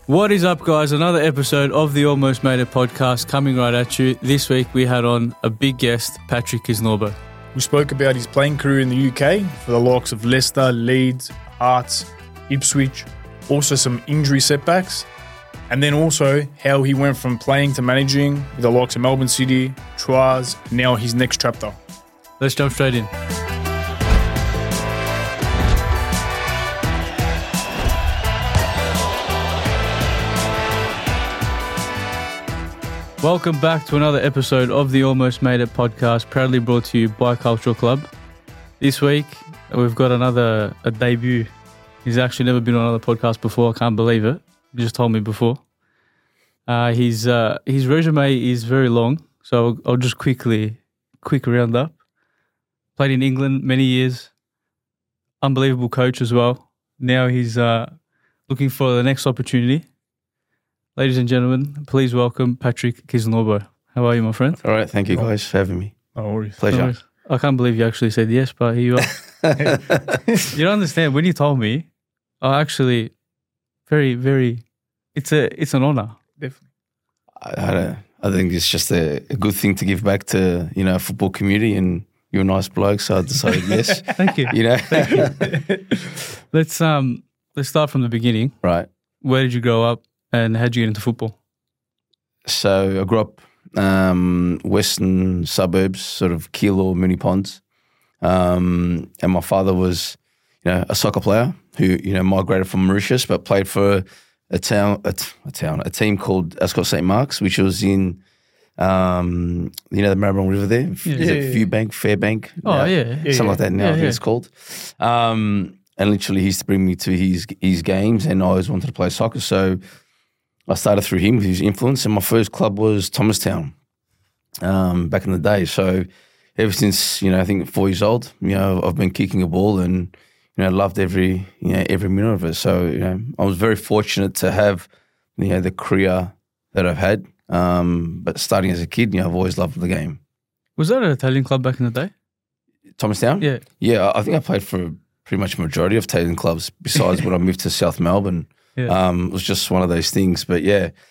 What is up, guys? Another episode of the Almost Made It podcast coming right at you. This week we had on a big guest, Patrick Kisnorbo. We spoke about his playing career in the UK for the likes of Leicester, Leeds, Hearts, Ipswich, also some injury setbacks, and then also how he went from playing to managing with the likes of Melbourne City, Troyes, now his next chapter. Let's jump straight in. Welcome back to another episode of the Almost Made It podcast, proudly brought to you by Cultural Club. This week, we've got a debut. He's actually never been on another podcast before. I can't believe it. He just told me before. His resume is very long, so I'll just quick round up. Played in England many years. Unbelievable coach as well. Now he's looking for the next opportunity. Ladies and gentlemen, please welcome Patrick Kisnorbo. How are you, my friend? All right, thank you guys for having me. No worries. Pleasure. No worries. I can't believe you actually said yes, but here you are. You don't understand. When you told me, I actually very, very. It's an honor. Definitely. I think it's just a good thing to give back to football community, and you're a nice bloke, so I decided yes. Thank you. Thank you. Let's start from the beginning. Right. Where did you grow up, and how did you get into football? So I grew up western suburbs, sort of Keilor, Moonee Ponds, and my father was a soccer player who migrated from Mauritius but played for a team called Ascot St. Mark's, which was in the Maribyrnong River there. Is it Viewbank, Fairbank? Oh, something like that now. I think it's called. And literally, he used to bring me to his games, and I always wanted to play soccer. So I started through him with his influence, and my first club was Thomastown back in the day. So ever since I think 4 years old, I've been kicking a ball and loved every minute of it. So I was very fortunate to have the career that I've had. But starting as a kid, I've always loved the game. Was that an Italian club back in the day? Thomastown? Yeah. Yeah, I think I played for pretty much a majority of Italian clubs besides when I moved to South Melbourne. Yeah. It was just one of those things. But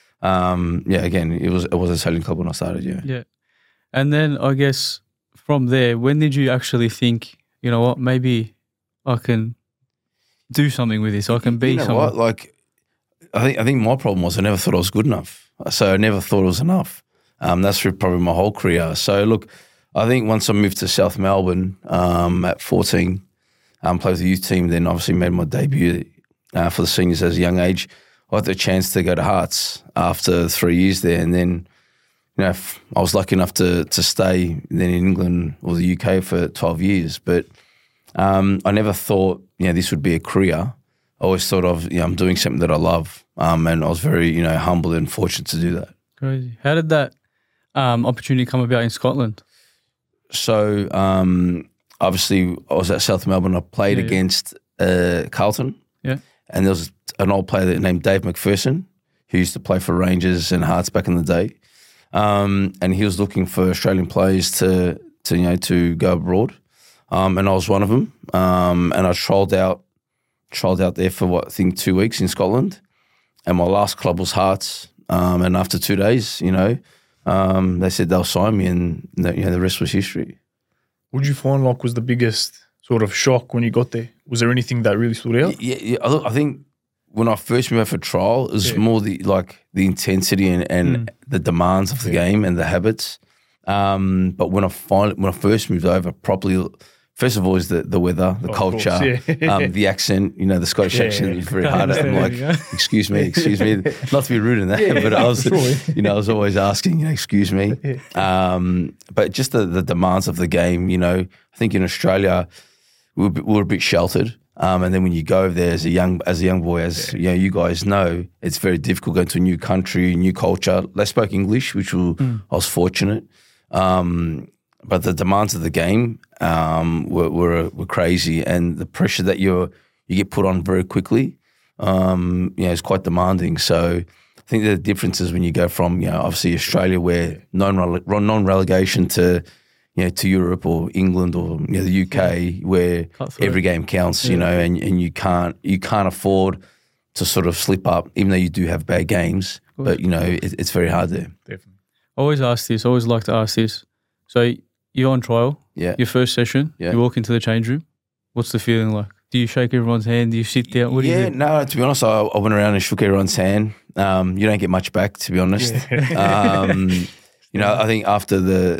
again, it was an Italian club when I started, Yeah. And then I guess from there, when did you actually think, you know what, maybe I can do something with this, I can be someone? What? Like, I think my problem was I never thought I was good enough. So I never thought it was enough. That's through probably my whole career. So look, I think once I moved to South Melbourne at 14, played with the youth team, then obviously made my debut for the seniors as a young age. I had the chance to go to Hearts after 3 years there, and then I was lucky enough to stay then in England or the UK for 12 years. But I never thought this would be a career. I always thought of I'm doing something that I love, and I was very humbled and fortunate to do that. Crazy. How did that opportunity come about in Scotland? So obviously I was at South Melbourne. I played against Carlton. Yeah. And there was an old player named Dave McPherson who used to play for Rangers and Hearts back in the day. And he was looking for Australian players to go abroad. And I was one of them. And I trialled out there for I think 2 weeks in Scotland. And my last club was Hearts. And after 2 days, they said they'll sign me, and the rest was history. What did you find was the biggest sort of shock when you got there? Was there anything that really stood out? Yeah. I think when I first moved out for trial, it was more the intensity and the demands of the game and the habits. But when I first moved over properly, first of all is the weather, the culture, the accent. The Scottish accent is very hard. I'm like, excuse me. Not to be rude in that, but I was, I was always asking, excuse me. But just the demands of the game. I think in Australia we were a bit sheltered. And then when you go over there as a young boy, you guys know, it's very difficult going to a new country, new culture. They spoke English, which I was fortunate. But the demands of the game were crazy, and the pressure that you get put on very quickly, is quite demanding. So I think the difference is when you go from obviously Australia, where non-relegation to Europe or England or the UK, where every game counts, and you can't afford to sort of slip up, even though you do have bad games. But, it's very hard there. Definitely. I always like to ask this. So you're on trial, your first session, you walk into the change room. What's the feeling like? Do you shake everyone's hand? Do you sit down? What do you do? No, to be honest, I went around and shook everyone's hand. You don't get much back, to be honest. I think after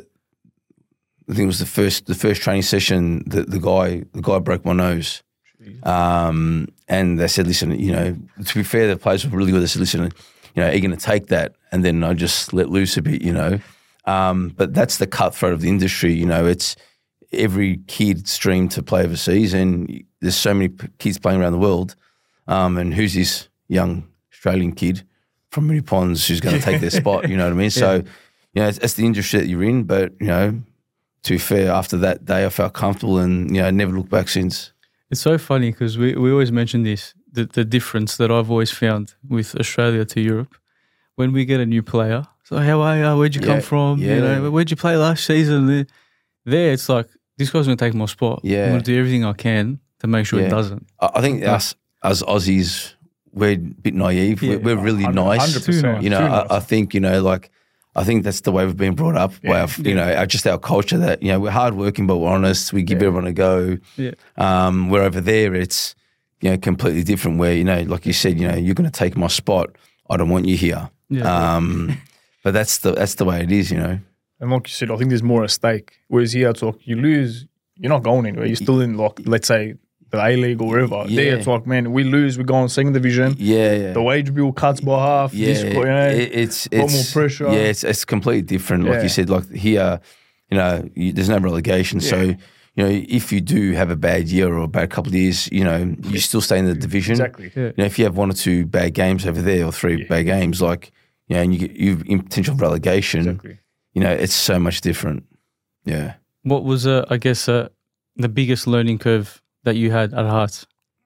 I think it was the first training session, the guy broke my nose. And they said, listen, to be fair, the players were really good. They said, listen, are you going to take that? And then I just let loose a bit, But that's the cutthroat of the industry, It's every kid's dream to play overseas, and there's so many kids playing around the world. And who's this young Australian kid from Moonee Ponds who's going to take their spot? You know what I mean? So, it's the industry that you're in. But, to be fair, after that day, I felt comfortable and, never looked back since. It's so funny because we always mention this, the difference that I've always found with Australia to Europe. When we get a new player, so how are you? Where'd you come from? Where'd you play last season? There, it's like, this guy's going to take my spot. I'm going to do everything I can to make sure it doesn't. I think us as Aussies, we're a bit naive. We're really nice. 100%. I think, I think that's the way we've been brought up. Just our culture that, we're hardworking, but we're honest. We give everyone a go. Yeah. Where over there, it's, completely different where, like you said, you're going to take my spot. I don't want you here. Yeah. But that's the way it is, And like you said, I think there's more at stake. Whereas here, it's like you lose, you're not going anywhere. You're still in, like, let's say, the A-League or wherever. Yeah. There, it's like, man, we lose, we go on second division. Yeah. The wage bill cuts by half. It's a lot more pressure. Yeah, it's completely different. Like you said, like here, there's no relegation. Yeah. So, if you do have a bad year or a bad couple of years, you still stay in the division. Exactly. Yeah. If you have 1 or 2 bad games over there or 3 bad games, like, and you're in potential relegation, it's so much different. Yeah. What was, the biggest learning curve that you had at Hearts?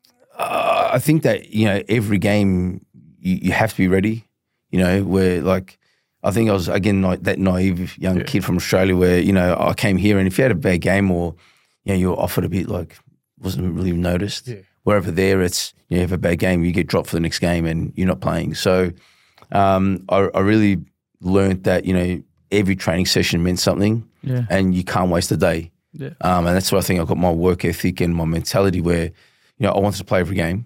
I think that, every game you have to be ready, where like, I think I was, again, like that naive young kid from Australia where, I came here and if you had a bad game or, you were offered a bit, like, wasn't really noticed. Yeah. Where over there, it's, you have a bad game, you get dropped for the next game and you're not playing. So I really learned that, every training session meant something and you can't waste a day. Yeah. And that's why I think I got my work ethic and my mentality where, I wanted to play every game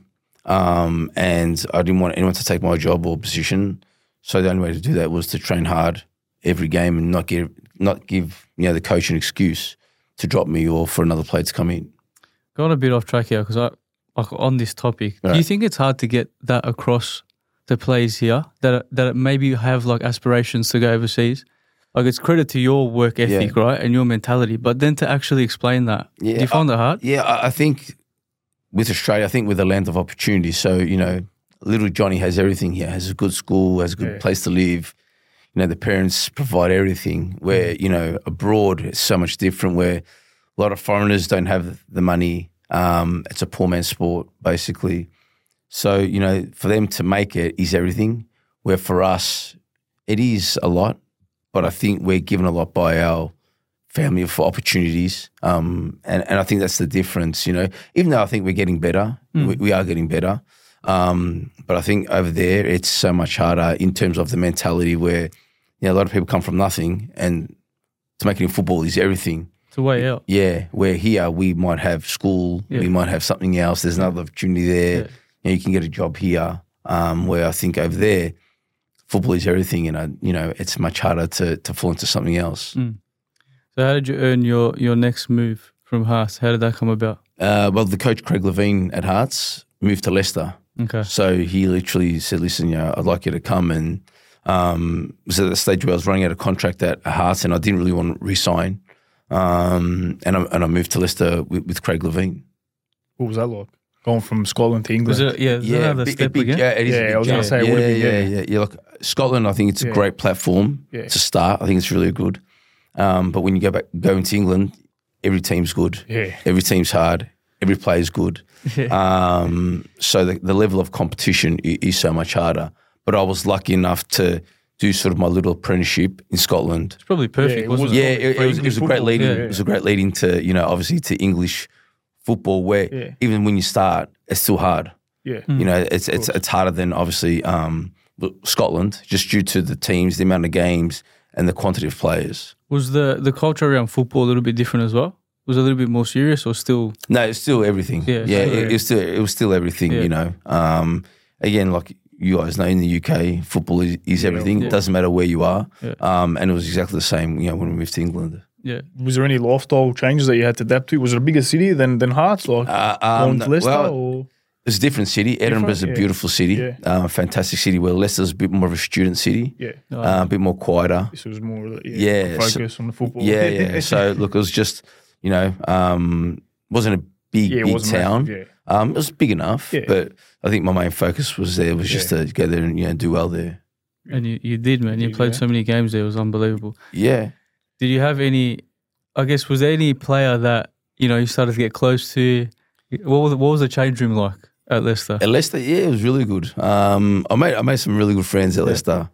and I didn't want anyone to take my job or position. So the only way to do that was to train hard every game and not give the coach an excuse to drop me or for another player to come in. Got a bit off track here because on this topic, do you think it's hard to get that across to players here that maybe have like aspirations to go overseas? Like it's credit to your work ethic, right, and your mentality, but then to actually explain that, do you find that hard? Yeah, I think with Australia, I think we're the land of opportunity. So, little Johnny has everything here, has a good school, has a good place to live. The parents provide everything where, abroad it's so much different where a lot of foreigners don't have the money. It's a poor man's sport, basically. So, for them to make it is everything, where for us, it is a lot, but I think we're given a lot by our family for opportunities. And I think that's the difference, even though I think we're getting better, we are getting better. But I think over there, it's so much harder in terms of the mentality where, a lot of people come from nothing and to make it in football is everything. It's a way out. Yeah, where here we might have school, we might have something else. There's another opportunity there. Yeah. You can get a job here where I think over there, football is everything and, it's much harder to fall into something else. Mm. So how did you earn your next move from Hearts? How did that come about? Well, the coach Craig Levine at Hearts moved to Leicester. Okay. So he literally said, listen, I'd like you to come and was at the stage where I was running out of contract at Hearts and I didn't really want to resign. And I moved to Leicester with Craig Levine. What was that like? Going from Scotland to England? Was it, another step again? Yeah, it is. I was going to say, it would have been. Yeah. Look, Scotland, I think it's a great platform to start. I think it's really good. But when you go into England, every team's good. Yeah. Every team's hard. Every player's good. Yeah. So the level of competition is so much harder. But I was lucky enough to do sort of my little apprenticeship in Scotland. It's probably perfect, wasn't it? It was a great lead in. It was a great lead into, obviously to English football where even when you start, it's still hard. Yeah. You know, it's harder than obviously Scotland, just due to the teams, the amount of games, and the quantity of players. Was the culture around football a little bit different as well? Was it a little bit more serious or still? No, it's still everything. Yeah, it was still everything. Yeah. You know, again, like you guys know, in the UK, football is everything. Yeah. It doesn't matter where you are. Yeah. And it was exactly the same. You know, when we moved to England. Yeah. Was there any lifestyle changes that you had to adapt to? Was it a bigger city than Hearts, like going to Leicester? Well, it's a different city. Edinburgh's a beautiful city, Yeah. fantastic city. Where Leicester's a bit more of a student city, a bit more quieter. This was more of the focus on the football. Yeah. So look, it was just, you know, wasn't a big town. Massive, yeah. It was big enough, but I think my main focus was just to go there and do well there. And you did, man. You played so many games there. It was unbelievable. Yeah. Did you have any, I guess, was there any player that, you know, you started to get close to? What was the change room like at Leicester? At Leicester, yeah, it was really good. I made some really good friends at Leicester.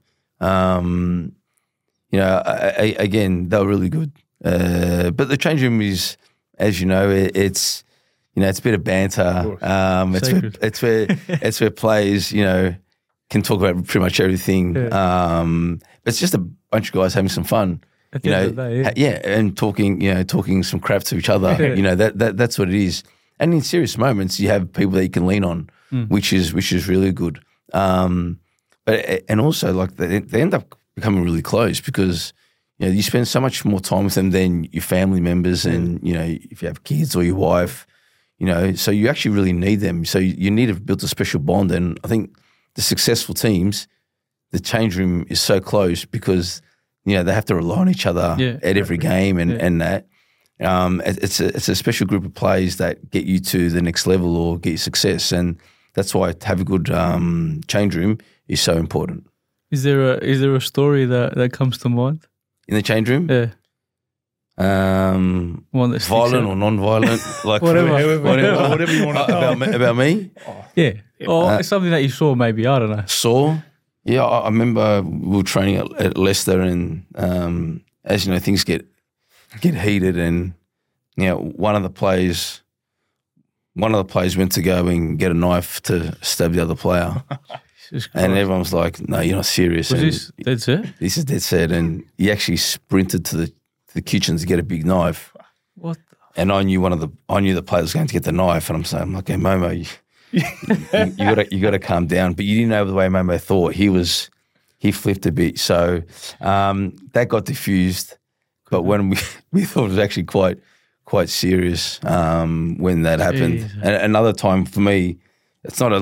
You know, again, they were really good. But the change room is, as you know, it's a bit of banter. It's where players, you know, can talk about pretty much everything. But it's just a bunch of guys having some fun. At the end of the day, and talking some crap to each other. Yeah. You know, that's what it is. And in serious moments, you have people that you can lean on, which is really good. But also, like, they end up becoming really close because, you know, you spend so much more time with them than your family members, and, you know, if you have kids or your wife, you know, so you actually really need them. So you need to build a special bond. And I think the successful teams, the change room is so close because, you know, they have to rely on each other at every game and that. It's a special group of players that get you to the next level or get you success, and that's why to have a good change room is so important. Is there a story that comes to mind In the change room? Yeah. One that's violent or non-violent, like Whatever you want to know. about me. Yeah. Or something that you saw, maybe, I don't know. Saw. Yeah, I remember we were training at Leicester, and as you know, things get heated, and, you know, one of the players went to go and get a knife to stab the other player, and everyone was like, "No, you're not serious." Was this dead set? This is dead set, and he actually sprinted to the kitchen to get a big knife. What? And I knew the player was going to get the knife, and I'm saying, I'm like, "Hey, Momo, you got to calm down." But you didn't know the way Momo thought. He flipped a bit, so that got diffused. But when we thought it was actually quite serious when that happened. Jeez. And another time for me, it's not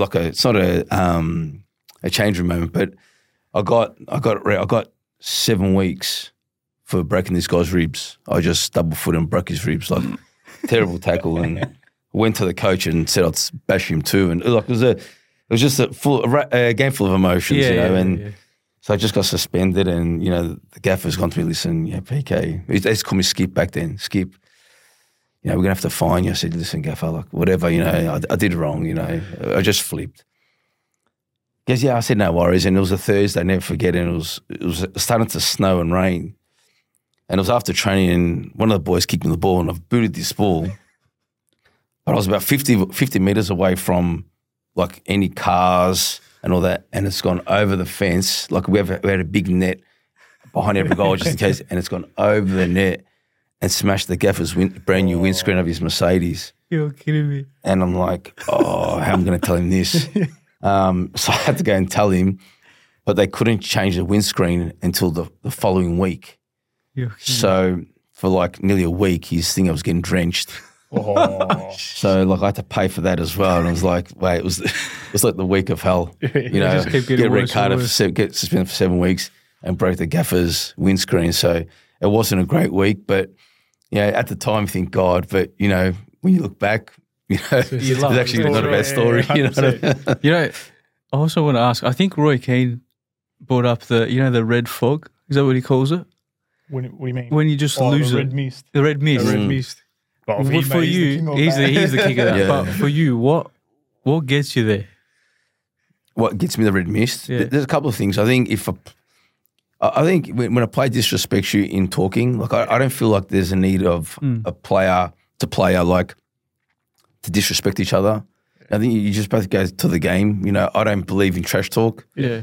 a change room moment, but I got 7 weeks for breaking this guy's ribs. I just double footed and broke his ribs, like terrible tackle, and went to the coach and said I'd bash him too. And like it was just a game full of emotions, you know. And so I just got suspended, and, you know, the gaffer's gone to me, listen, PK, they used to call me Skip back then, Skip, you know, we're going to have to fine you. I said, listen, gaffer, like, whatever, you know, I did wrong, you know, I just flipped. He goes, yeah, I said, no worries. And it was a Thursday, never forget, and it was starting to snow and rain. And it was after training, and one of the boys kicked me the ball, and I've booted this ball. But I was about 50 metres away from, like, any cars and all that, and it's gone over the fence. Like, we had a big net behind every goal just in case, and it's gone over the net and smashed the gaffer's brand new windscreen of his Mercedes. You're kidding me. And I'm like, how am I going to tell him this? So I had to go and tell him, but they couldn't change the windscreen until the following week. So for like nearly a week, his thing I was getting drenched. So like I had to pay for that as well, and I was like, wait, it was like the week of hell, you know. Get red carded, get suspended for 7 weeks, and broke the gaffer's windscreen. So it wasn't a great week, but, you know, at the time, thank God. But, you know, when you look back, you know, it's actually not a bad story. You know what I mean? You know, I also want to ask. I think Roy Keane brought up the red fog. Is that what he calls it? What do you mean? When you just lose the it. red mist. The red mist. The red mist. But For you, he's the king of that. Yeah. But for you, what gets you there? What gets me the red mist? Yeah. There's a couple of things. I think when a player disrespects you in talking, like I don't feel like there's a need of a player to player, like, to disrespect each other. I think you just both go to the game. You know, I don't believe in trash talk. Yeah.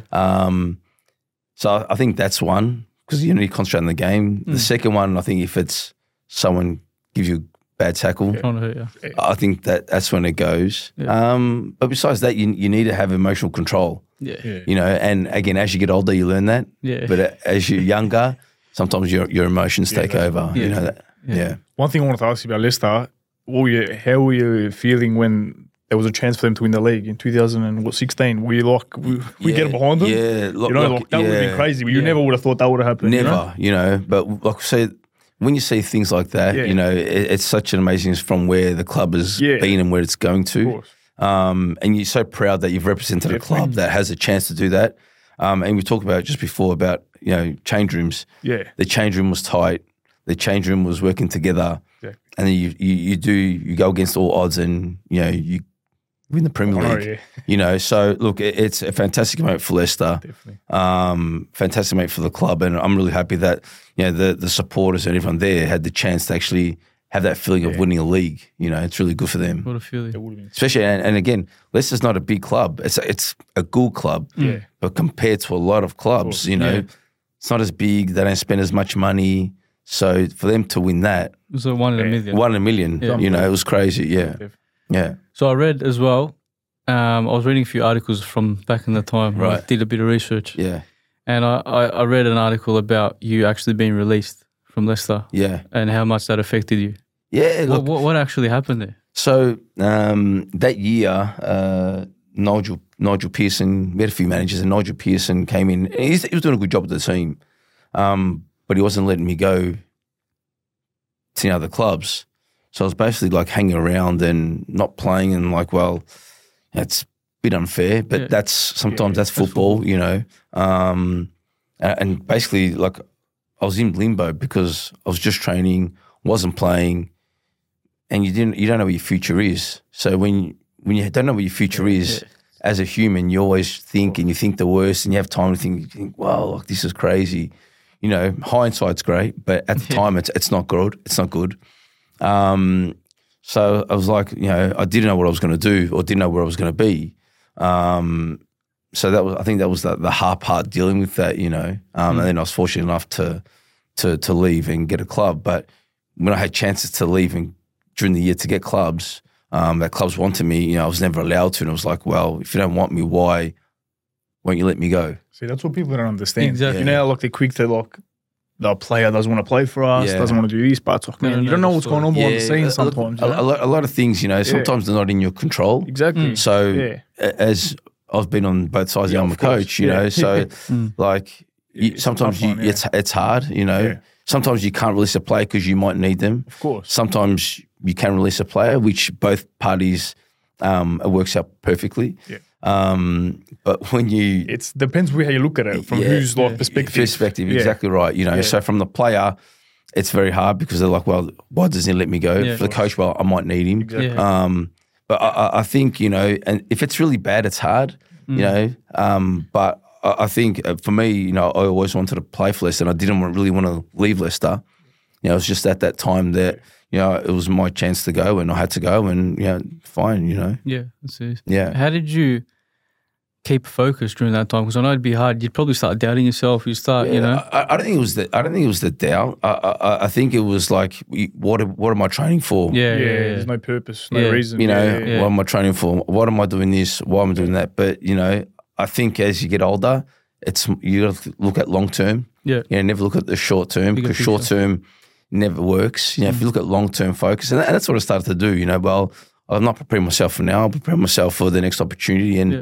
So I think that's one, because you need to concentrate on the game. The second one, I think if it's someone gives you a bad tackle, Trying to hurt you. I think that's when it goes. But besides that, you need to have emotional control. Yeah. You know, and again, as you get older, you learn that. Yeah. But as you're younger, sometimes your emotions take over. You know that. Yeah. One thing I wanted to ask you about Leicester, how were you feeling when there was a chance for them to win the league in 2016? Were you like, we get behind them? Yeah. You know, like, that would have been crazy. You never would have thought that would have happened. Never, you know. But like I said, when you see things like that, you know, it's such an amazing from where the club has been and where it's going to. Of course. And you're so proud that you've represented a club that has a chance to do that. And we talked about just before about, you know, change rooms. Yeah. The change room was tight. The change room was working together. Yeah. And then you go against all odds and, you know, you win the Premier League. You know, so look, it's a fantastic moment for Leicester. Definitely. Fantastic moment for the club. And I'm really happy that, you know, the supporters and everyone there had the chance to actually have that feeling of winning a league. You know, it's really good for them. What a feeling. It would have been. Especially, and again, Leicester's not a big club. It's a good club. Yeah. But compared to a lot of clubs, you know, it's not as big. They don't spend as much money. So for them to win that, It was a 1 in a million. 1 in a million, you know, it was crazy. Yeah. Yeah. So I read as well, I was reading a few articles from back in the time. Right. I did a bit of research. Yeah. And I read an article about you actually being released from Leicester. Yeah. And how much that affected you. Yeah. Look, What actually happened there? so that year, Nigel Pearson, we had a few managers, and Nigel Pearson came in. And he was doing a good job with the team, but he wasn't letting me go to the other clubs. So I was basically like hanging around and not playing, and like, well, that's a bit unfair, but that's sometimes that's football, you know. And basically, like, I was in limbo because I was just training, wasn't playing, and you don't know what your future is. So when you don't know what your future is, as a human, you always think, and you think the worst, and you have time to think. You think, wow, like, this is crazy. You know, hindsight's great, but at the time, it's not good. It's not good. So I was like, you know, I didn't know what I was going to do, or didn't know where I was going to be. So I think that was the hard part, dealing with that, you know. And then I was fortunate enough to leave and get a club. But when I had chances to leave and during the year to get clubs, that clubs wanted me, you know, I was never allowed to. And I was like, well, if you don't want me, why won't you let me go? See, that's what people don't understand. Exactly. You know, like they're quick to like, the player doesn't want to play for us, doesn't want to do this, but it's like, man, you don't know what's going on behind the scenes sometimes. A lot of things, you know, sometimes they're not in your control. Exactly. So as I've been on both sides, I'm a coach, you know, so like sometimes it's hard, you know. Yeah. Sometimes you can't release a player because you might need them. Of course. Sometimes you can release a player, which both parties it works out perfectly. Yeah. But when it depends how you look at it from whose perspective. Perspective, exactly right. You know, so from the player, it's very hard because they're like, well, why doesn't he let me go? For the coach, well, I might need him. Exactly. But I think, you know, and if it's really bad, it's hard, you know. But I think for me, you know, I always wanted to play for Leicester, and I didn't really want to leave Leicester. You know, it was just at that time that, you know, it was my chance to go, and I had to go, and, you know, fine, you know. Yeah, that's it. Yeah. How did you keep focused during that time? Because I know it'd be hard. You'd probably start doubting yourself. You start, you know. I don't think it was the. I don't think it was the doubt. I think it was like, what am I training for? Yeah. There's no purpose, no reason. You know, what am I training for? What am I doing this? Why am I doing that? But, you know, I think as you get older, you got to look at long term. Yeah. You know, never look at the short term, because short term never works. You know, if you look at long term focus, and that's what I started to do. You know, well, I'm not preparing myself for now. I'm preparing myself for the next opportunity, and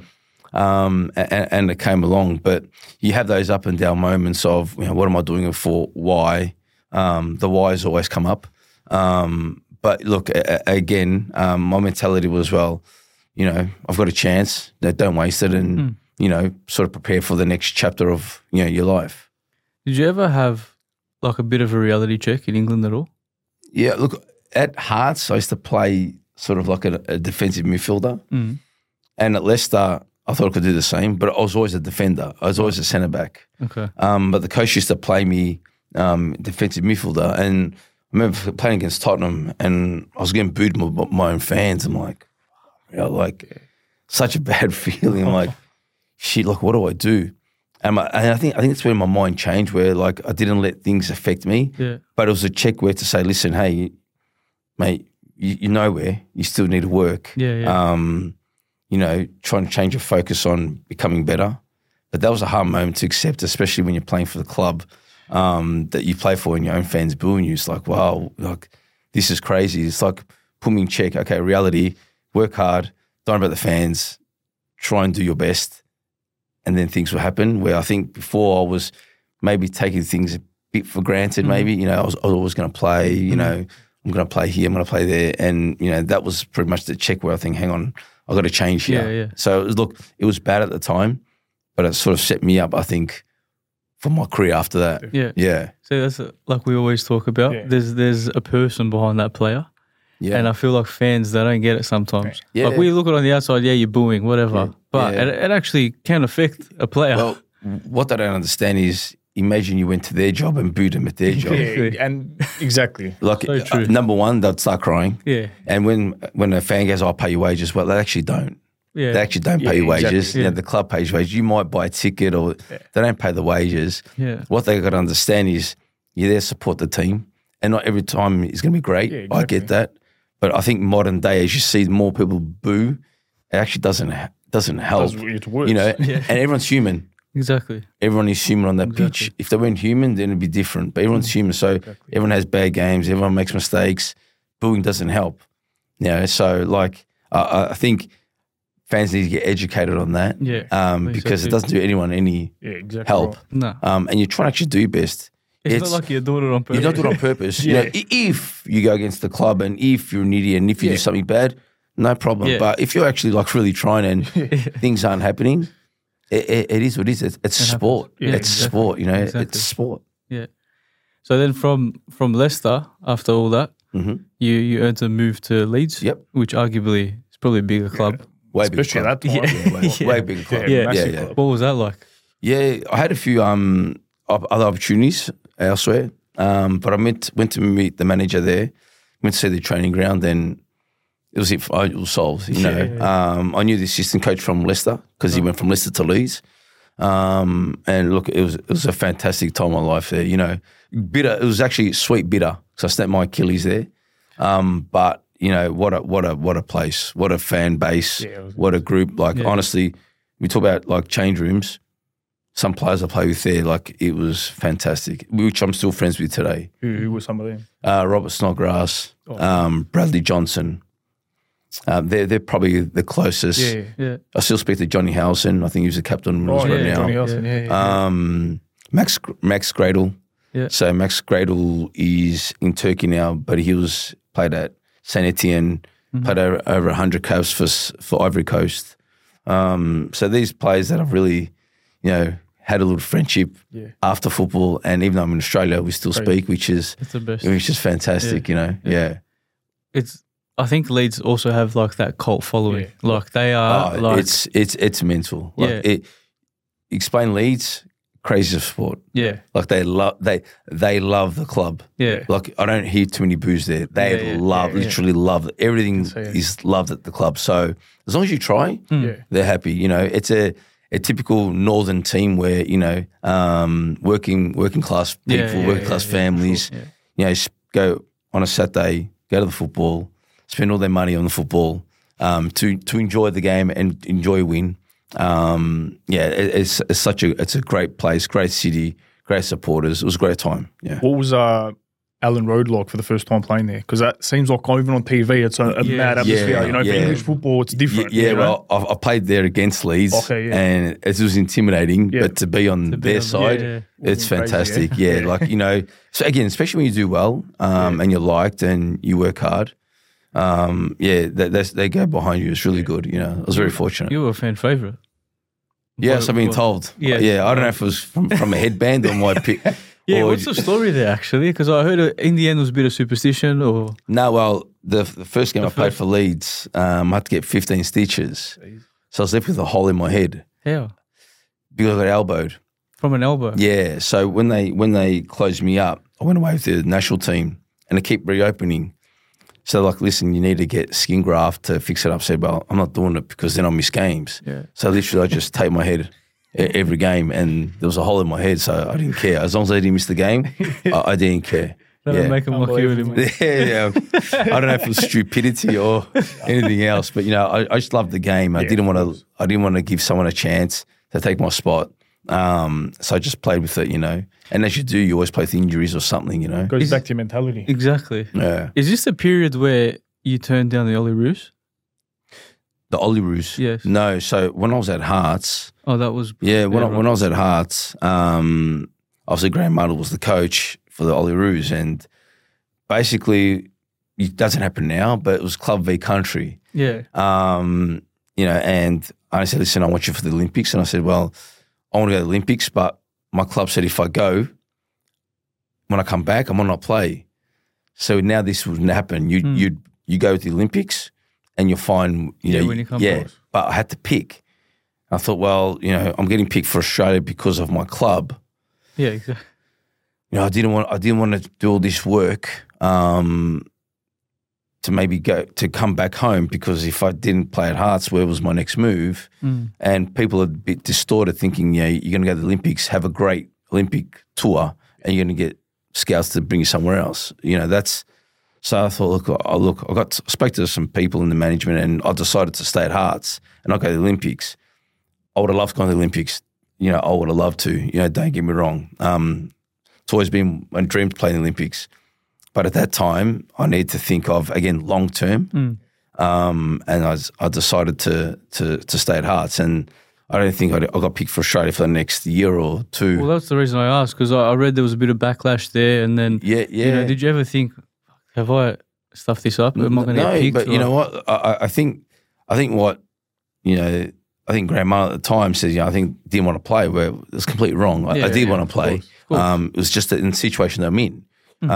and it came along. But you have those up and down moments of, you know, what am I doing it for? Why? The whys always come up. But look, again, my mentality was, well, you know, I've got a chance. Don't waste it, and you know, sort of prepare for the next chapter of, you know, your life. Did you ever have like a bit of a reality check in England at all? Yeah, look, at Hearts, I used to play sort of like a defensive midfielder. And at Leicester, I thought I could do the same, but I was always a defender. I was always a centre back. Okay. But the coach used to play me defensive midfielder, and I remember playing against Tottenham, and I was getting booed by my own fans. I'm like, You know, like such a bad feeling. I'm like, shit, like what do I do? And I think it's where my mind changed, where like I didn't let things affect me. Yeah. But it was a check where to say, listen, hey, mate, you're nowhere. You still need to work. Yeah. You know, trying to change your focus on becoming better. But that was a hard moment to accept, especially when you're playing for the club that you play for and your own fans booing you. It's like, wow, like this is crazy. It's like, put me in check. Okay, reality, work hard, don't worry about the fans, try and do your best. And then things will happen, where I think before I was maybe taking things a bit for granted, maybe, you know, I was always going to play, you know, I'm going to play here, I'm going to play there. And, you know, that was pretty much the check where I think, hang on, I've got to change here. Yeah. So, it was bad at the time, but it sort of set me up, I think, for my career after that. Yeah. So that's like we always talk about. Yeah. There's a person behind that player. Yeah. And I feel like fans, they don't get it sometimes. Yeah. Like we look at it on the outside, yeah, you're booing, whatever. Yeah. But Yeah. it actually can affect a player. Well, what they don't understand is, imagine you went to their job and booed them at their job. Yeah, and exactly. Like, So true. number one, they'd start crying. Yeah. And when a fan goes, I'll pay your wages, well, they actually don't. Yeah. They actually don't Yeah, pay your wages. exactly. You know, the club pays your wages. You might buy a ticket or they don't pay the wages. Yeah. What they got to understand is you're there to support the team, and not every time is going to be great. Yeah, I exactly. get that. But I think modern day, as you see more people boo, it actually doesn't help. It's worse. You know, and everyone's human. Exactly. Everyone is human on that pitch. If they weren't human, then it'd be different. But everyone's human, so everyone has bad games. Everyone makes mistakes. Booing doesn't help. You know, so like I think fans need to get educated on that. Yeah. Because it doesn't do anyone any Yeah, exactly. help. right. No. And you're trying to actually do your best. It's not like you're doing it on purpose. You don't do it on purpose. You know, if you go against the club and if you're an idiot and if you do something bad, no problem. Yeah. But if you're actually like really trying and things aren't happening, it is what it is. It's sport. Yeah, it's exactly. sport. You know, Exactly. it's sport. Yeah. So then from Leicester, after all that, you earned a move to Leeds. Yep. Which arguably is probably a bigger club. Way bigger Especially club. at that time. Yeah, way bigger club. Yeah. massive yeah. club. What was that like? Yeah, I had a few other opportunities elsewhere, but I went to meet the manager there, went to see the training ground, then it was solved. You know, I knew the assistant coach from Leicester because he went from Leicester to Leeds, and look, it was a fantastic time of my life there. You know, bitter. It was actually sweet bitter because I snapped my Achilles there, but you know what a place, what a fan base, what a group. Like honestly, we talk about like change rooms. Some players I play with there, like it was fantastic, which I'm still friends with today. Who were some of them? Robert Snodgrass, Bradley Johnson. They're probably the closest. Yeah. I still speak to Johnny Howson. I think he's the captain of right now. Johnny Howson, Max Gradle. Yeah. So Max Gradle is in Turkey now, but he played at Saint Etienne, played over 100 caps for Ivory Coast. So these players that I've really, you know, had a little friendship after football, and even though I'm in Australia, we still speak, which is It's the best. fantastic. You know, I think Leeds also have like that cult following. Like they are like it's mental. Like explain Leeds, crazy sport. Yeah. Like they love the club. Yeah. Like I don't hear too many boos there. They literally love it. Everything is loved at the club. So as long as you try, they're happy. You know, it's a typical northern team where, you know, working class people, working class families, you know, go on a Saturday, go to the football, spend all their money on the football to enjoy the game and enjoy a win. It's a great place, great city, great supporters. It was a great time. Yeah. What was Alan Road like for the first time playing there? Because that seems like even on TV, it's a mad atmosphere. You know, for English football, it's different. Yeah, you know? well, I played there against Leeds, and it was intimidating. But to be on their side, it's fantastic. Crazy, like you know. So again, especially when you do well, and you're liked and you work hard. They go behind you. It's really good. You know, I was very fortunate. You were a fan favourite. Yes, I've been told. I don't know if it was from a headband or my pick. What's the story there actually? Because I heard in the end it was a bit of superstition or... No, well, the first game I played for Leeds, I had to get 15 stitches. So I was left with a hole in my head. How? Because I got elbowed. From an elbow? Yeah, so when they closed me up, I went away with the national team and they keep reopening. So like, listen, you need to get skin graft to fix it up. I said, well, I'm not doing it because then I'll miss games. Yeah. So literally I just tape my head every game, and there was a hole in my head, so I didn't care. As long as I didn't miss the game, I didn't care. That'll make them lock you with him. Yeah. I don't know if it was stupidity or anything else, but I just loved the game. I didn't want to give someone a chance to take my spot. So I just played with it, And as you do, you always play with injuries or something, Goes back to your mentality. Exactly. Yeah. Is this the period where you turned down the Olyroos? The Olyroos? Yes. No. So when I was at Hearts. Oh, that was. When I was at Hearts, obviously Graham Muddle was the coach for the Olyroos, and basically it doesn't happen now, but it was club v country. Yeah. And I said, listen, I want you for the Olympics. And I said, well, I want to go to the Olympics, but my club said if I go, when I come back, I might not play. So now this wouldn't happen. You go to the Olympics and you'll find, when you come back. But I had to pick. I thought, well, I'm getting picked for Australia because of my club. Yeah, exactly. I didn't want to do all this work to maybe come back home, because if I didn't play at Hearts, where was my next move? And people are a bit distorted, thinking, you're going to go to the Olympics, have a great Olympic tour, and you're going to get scouts to bring you somewhere else. So I thought, I spoke to some people in the management, and I decided to stay at Hearts and not go to the Olympics. I would have loved to go to the Olympics. I would have loved to. Don't get me wrong. It's always been my dream to play in the Olympics. But at that time, I need to think of, again, long term. And I decided to stay at Hearts. And I don't think I got picked for Australia for the next year or two. Well, that's the reason I asked, because I read there was a bit of backlash there. And then, did you ever think, have I stuffed this up? Am I going to get picked? But you know what? I think Graham Mullin at the time says, I think didn't want to play. Where it's completely wrong. I did want to play. It was just in the situation that I'm in.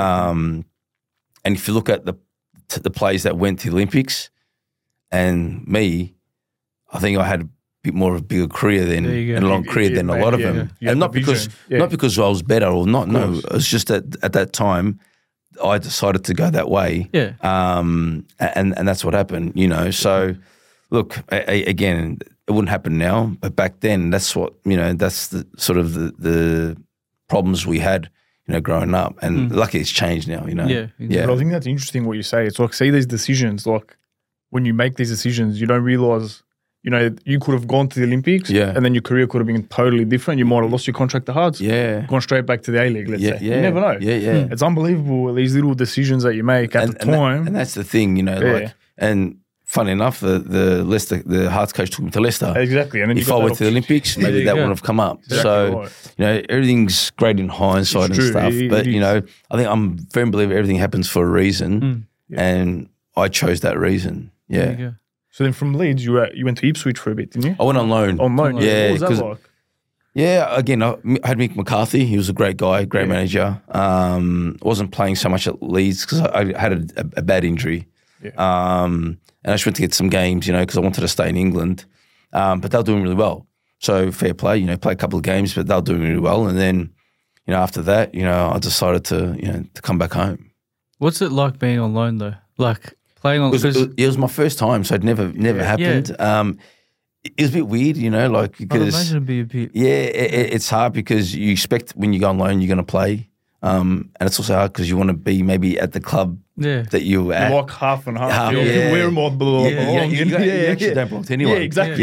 And if you look at the players that went to the Olympics and me, I think I had a bit more of a bigger career than and a long career than a lot of them. And not because I was better or not. No, it was just that at that time I decided to go that way. Yeah. And that's what happened. So look, again, it wouldn't happen now, but back then, that's what that's the sort of the problems we had, growing up, and luckily it's changed now. Yeah. But I think that's interesting what you say. It's like, see these decisions, like when you make these decisions, you don't realize, you could have gone to the Olympics, and then your career could have been totally different. You might have lost your contract to Hearts, gone straight back to the A-League. Let's say, you never know. It's unbelievable, these little decisions that you make at the time, and that's the thing, and. Funny enough, the Hearts coach took me to Leicester. Exactly. And then if I went to the Olympics, maybe that wouldn't have come up. Exactly so, everything's great in hindsight and stuff. But, I think I'm a firm believer everything happens for a reason. And I chose that reason. Yeah. So then from Leeds, you went to Ipswich for a bit, didn't you? I went on loan. On loan, yeah. What was that like? Yeah, again, I had Mick McCarthy. He was a great guy, great manager. Wasn't playing so much at Leeds because I had a bad injury. And I just went to get some games, because I wanted to stay in England. But they were doing really well. So fair play, play a couple of games, but they were doing really well. And then, after that, I decided to come back home. What's it like being on loan though? Like playing on? It was my first time, so it never happened. It was a bit weird, because I'd imagine it'd be a bit. Yeah, it's hard because you expect when you go on loan you're going to play. And it's also hard because you want to be maybe at the club that you're at. You're like half and half. We're more belong. You actually don't belong to anyone. Yeah, exactly.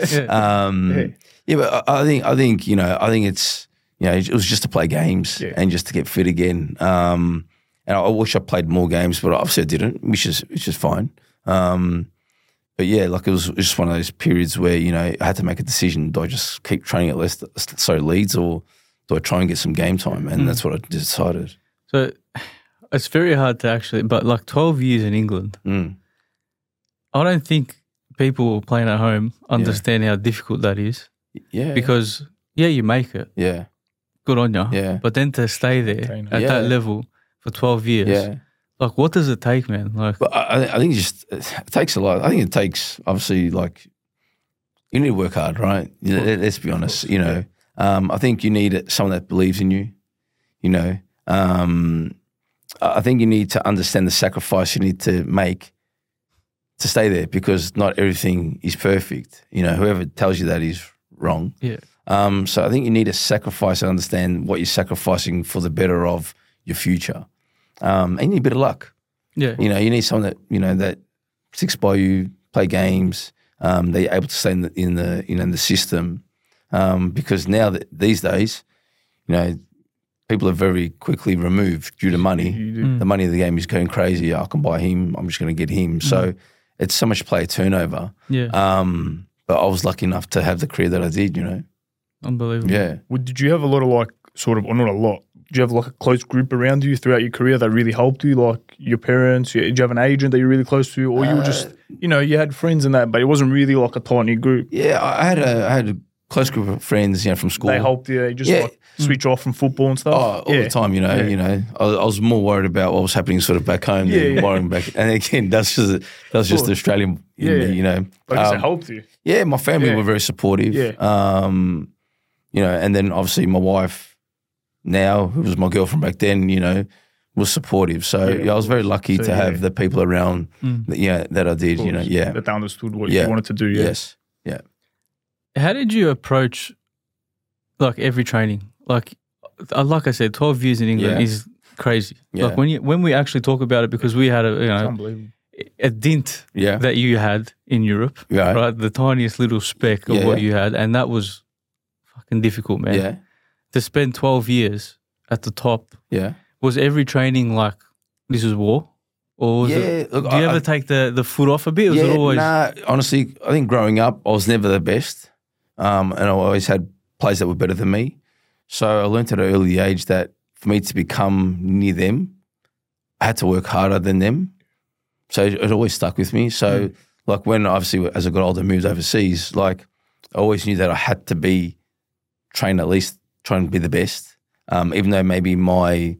But I think it's, it was just to play games and just to get fit again. And I wish I played more games, but obviously I didn't, which is fine. But yeah, like it was just one of those periods where, I had to make a decision. Do I just keep training at Leeds, or do I try and get some game time? And that's what I decided. So it's very hard to actually, but like 12 years in England, I don't think people playing at home understand how difficult that is. Yeah. Because, you make it. Yeah. Good on you. Yeah. But then to stay there at that level for 12 years, like what does it take, man? Like, but I think it takes a lot. I think it takes, obviously, like, you need to work hard, right? Let's be honest, I think you need someone that believes in you, I think you need to understand the sacrifice you need to make to stay there, because not everything is perfect. You know, whoever tells you that is wrong. Yeah. So I think you need to sacrifice and understand what you're sacrificing for the better of your future. And you need a bit of luck. Yeah. You know, you need someone that, you know, that sticks by you, play games, they're able to stay in the system. Because now these days, you know, people are very quickly removed due to money. The money of the game is going crazy. I can buy him. I'm just going to get him. So it's so much player turnover. Yeah. But I was lucky enough to have the career that I did, you know. Unbelievable. Yeah. Did you have a lot of like sort of, or not a lot, did you have like a close group around you throughout your career that really helped you, like your parents? Did you have an agent that you're really close to, or you were just, you know, you had friends in that, but it wasn't really like a tight-knit group? Yeah, I had a close group of friends, you know, from school. They helped you. You just like switch off from football and stuff. Oh, all the time, you know. Yeah. You know, I was more worried about what was happening sort of back home than worrying back. And again, that's just the Australian in me, you know. Like I said, helped you. Yeah, my family were very supportive. Yeah. You know, and then obviously my wife now, who was my girlfriend back then, you know, was supportive. So I was very lucky to have the people around, that I did. You know, that they understood what you wanted to do. Yeah. Yes, yeah. How did you approach like every training? Like I said, 12 years in England is crazy. Yeah. Like when we actually talk about it, because we had It's unbelievable. a dint that you had in Europe, right? The tiniest little speck of what you had, and that was fucking difficult, man. Yeah. To spend 12 years at the top. Yeah. Was every training like this is war? Or was look, do you ever take the foot off a bit? Was it always honestly, I think growing up I was never the best. And I always had players that were better than me. So I learned at an early age that for me to become near them, I had to work harder than them. So it always stuck with me. So like when obviously as I got older, moved overseas, like I always knew that I had to be trained at least trying to be the best. Even though maybe my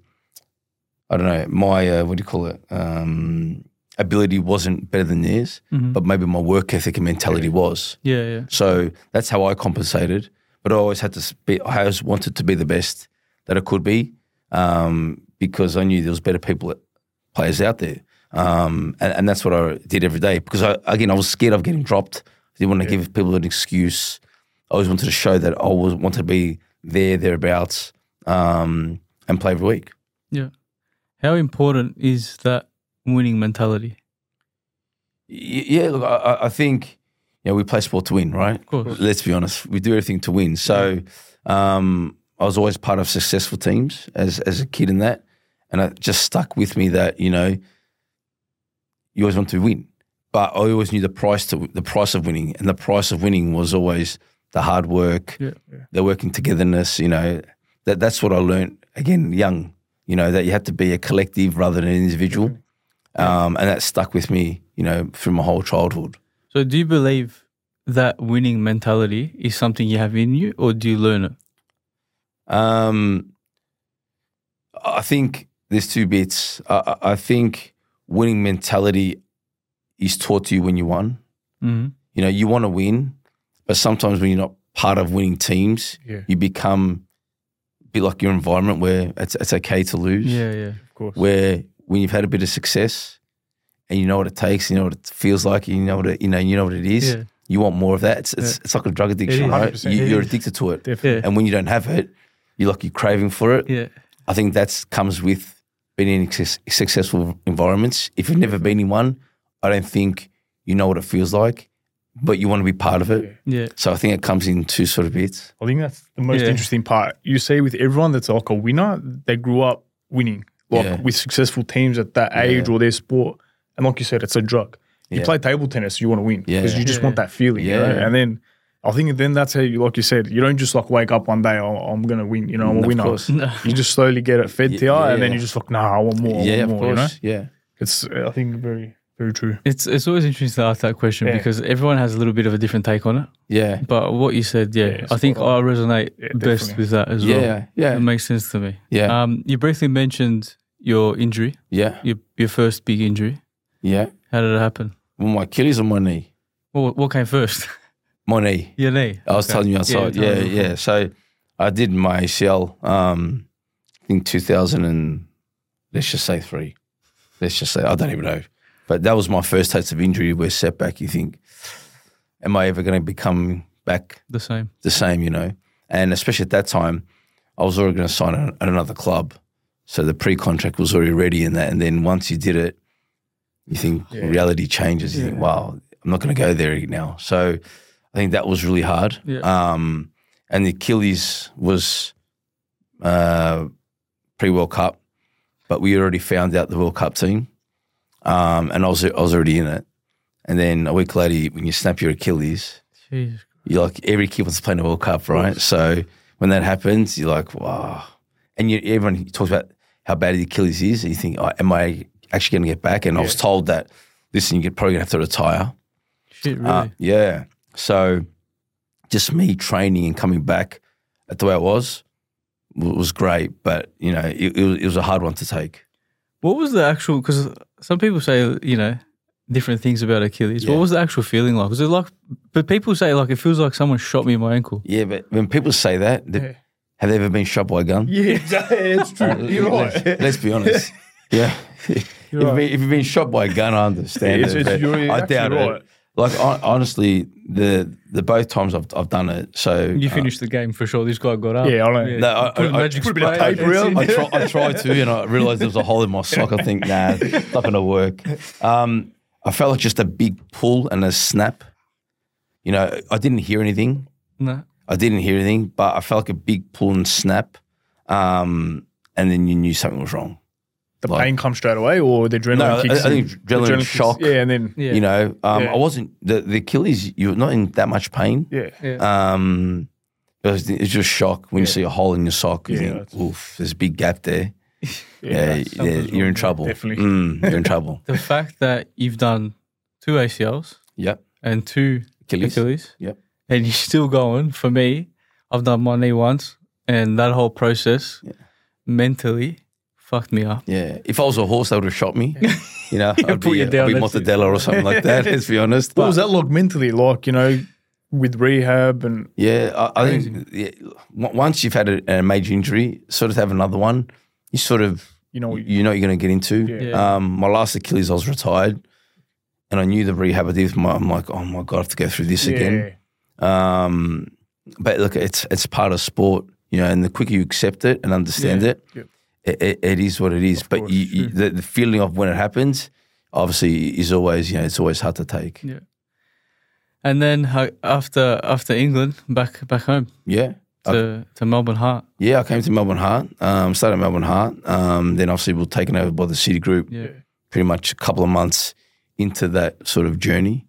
ability wasn't better than theirs, but maybe my work ethic and mentality was. Yeah. So that's how I compensated. But I always had to I always wanted to be the best that I could be, because I knew there was better players out there. And that's what I did every day, because I was scared of getting dropped. I didn't want to give people an excuse. I always wanted to show that I always wanted to be thereabouts, and play every week. Yeah. How important is that winning mentality? Yeah, look, I think, you know, we play sport to win, right? Of course. Let's be honest. We do everything to win. So I was always part of successful teams as a kid in that. And it just stuck with me that, you know, you always want to win. But I always knew the price of winning. And the price of winning was always the hard work, the working togetherness, you know. That's what I learned, again, young, you know, that you have to be a collective rather than an individual. And that stuck with me, you know, through my whole childhood. So do you believe that winning mentality is something you have in you, or do you learn it? I think there's two bits. I think winning mentality is taught to you when you won. Mm-hmm. You know, you want to win, but sometimes when you're not part of winning teams, you become a bit like your environment where it's okay to lose. Yeah, of course. Where when you've had a bit of success and you know what it takes, you know what it feels like, you know what it is. Yeah. You want more of that. It's like a drug addiction, right? You're addicted to it. Definitely. And when you don't have it, you're craving for it. Yeah. I think that comes with being in successful environments. If you've never been in one, I don't think you know what it feels like, but you want to be part of it. Yeah. So I think it comes in two sort of bits. I think that's the most interesting part. You say with everyone that's like a winner, they grew up winning, with successful teams at that age or their sport. And like you said, it's a drug. You play table tennis, you want to win because you just want that feeling. Yeah. You know? And then I think that's how you, like you said, you don't just wake up one day, I'm going to win, I'm a winner. No. You just slowly get it fed to you and then you just I want more, I want more, of course. You know? It's, I think, very, very true. It's always interesting to ask that question because everyone has a little bit of a different take on it. Yeah. But what you said, I think I resonate best with that as well. Yeah. It makes sense to me. Yeah. You briefly mentioned your injury. Yeah. Your first big injury. Yeah. How did it happen? Well, my Achilles or my knee? What came first? My knee. Your knee. I was telling you outside. Yeah. So I did my ACL, I think 2000 and let's just say 3. Let's just say, I don't even know. But that was my first taste of injury where setback, you think, am I ever going to become back The same. the same, you know? And especially at that time, I was already going to sign at another club. So the pre-contract was already ready in that. And then once you did it, you think reality changes. You think, wow, I'm not going to go there now. So I think that was really hard. Yeah. And the Achilles was pre-World Cup, but we already found out the World Cup team. And I was already in it. And then a week later, when you snap your Achilles, Jesus. you're like, every kid wants to play in the World Cup, right? So when that happens, you're like, wow. And everyone talks about how bad the Achilles is, and you think, oh, am I actually going to get back? And I was told that, listen, you're probably going to have to retire. Shit, really? Yeah. So just me training and coming back at the way I was great, but, you know, it was a hard one to take. What was the actual, because some people say, you know, different things about Achilles. What was the actual feeling like? Was it like, but people say like, it feels like someone shot me in my ankle. Yeah, but when people say that, have they ever been shot by a gun? Yeah, it's true. You're right. Let's be honest. Yeah. If you've been shot by a gun, I understand it. But I doubt it. Like, honestly, the both times I've done it, so... You finished the game for sure. This guy got up. Yeah, I know. No, Put a magic put a bit of spray. tape around. I tried to, and I realised there was a hole in my sock. I think, nah, it's not going to work. I felt like just a big pull and a snap. You know, I didn't hear anything. No. I didn't hear anything, but I felt like a big pull and snap, and then you knew something was wrong. The pain comes straight away, or the adrenaline kicks in? I think adrenaline shock. Yeah, and then... Yeah. You know, I wasn't... The Achilles, you're not in that much pain. Yeah. It's just shock when you see a hole in your sock. You Yeah, think, oof, there's a big gap there. Yeah, You're in trouble. definitely. You're in trouble. The fact that you've done 2 ACLs Yep. and 2 Achilles. Yep. And you're still going. For me, I've done my knee once, and that whole process mentally fucked me up. Yeah. If I was a horse, they would have shot me. You know, I'd put be, you down, I'd be that's it. Mortadella or something like that, let's be honest. What was that like mentally, like, you know, with rehab and... Yeah, I think once you've had a major injury, sort of have another one, you sort of, You know, you're going to get into. Yeah. My last Achilles, I was retired, and I knew the rehab I did. I'm like, oh my God, I have to go through this again. But look, it's part of sport, you know, and the quicker you accept it and understand it, it is what it is. But course, the feeling of when it happens, obviously, is always, you know, it's always hard to take. Yeah. And then after England, back home to Melbourne Heart. Yeah, I came to Melbourne Heart, started at Melbourne Heart. Then obviously we were taken over by the City Group pretty much a couple of months into that sort of journey.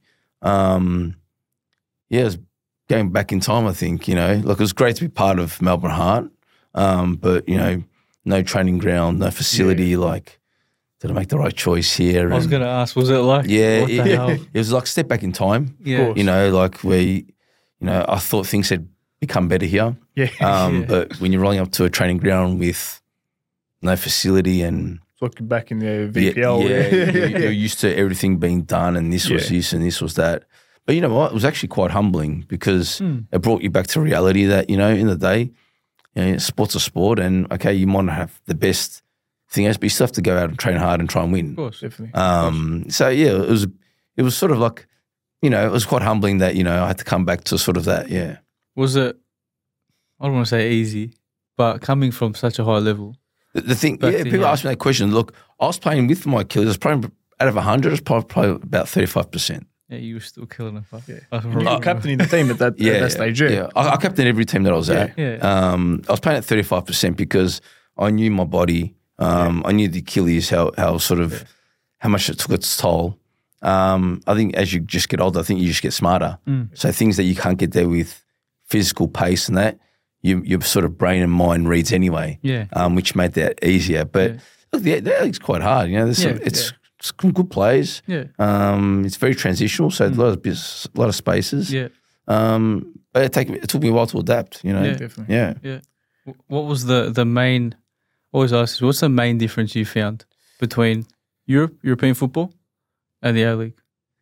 It was going back in time, I think, you know. Look, it was great to be part of Melbourne Heart, but, you know, no training ground, no facility, like, did I make the right choice here? I was going to ask, was it like, what the hell? It was like a step back in time, Yeah. you know, like where, you know, I thought things had become better here. But when you're rolling up to a training ground with no facility and... It's like you're back in the VPL. You're used to everything being done, and this was this and this was that. But you know what? It was actually quite humbling because it brought you back to reality that, you know, in the day, you know, sport's a sport, and okay, you might not have the best thing else, but you still have to go out and train hard and try and win. Of course. Definitely. So yeah, it was sort of like, you know, it was quite humbling that, you know, I had to come back to sort of that, yeah. Was it, I don't want to say easy, but coming from such a high level? The thing, people ask me that question. Look, I was playing with my Achilles. I was probably out of 100, it was probably about 35%. Yeah, you were still killing it. Yeah. And you were captaining the team at that stage, Yeah, I captained every team that I was at. Yeah. I was playing at 35% because I knew my body. I knew the Achilles, how sort of, how much it took its toll. I think as you just get older, I think you just get smarter. So things that you can't get there with physical pace and that, your sort of brain and mind reads anyway. Yeah. Which made that easier. But look, the league's quite hard. You know, it's some good plays. Yeah. It's very transitional, so a lot of spaces. Yeah. But it took me a while to adapt. You know. Yeah. Definitely. Yeah. What was the main? Always ask, what's the main difference you found between European football and the A-League?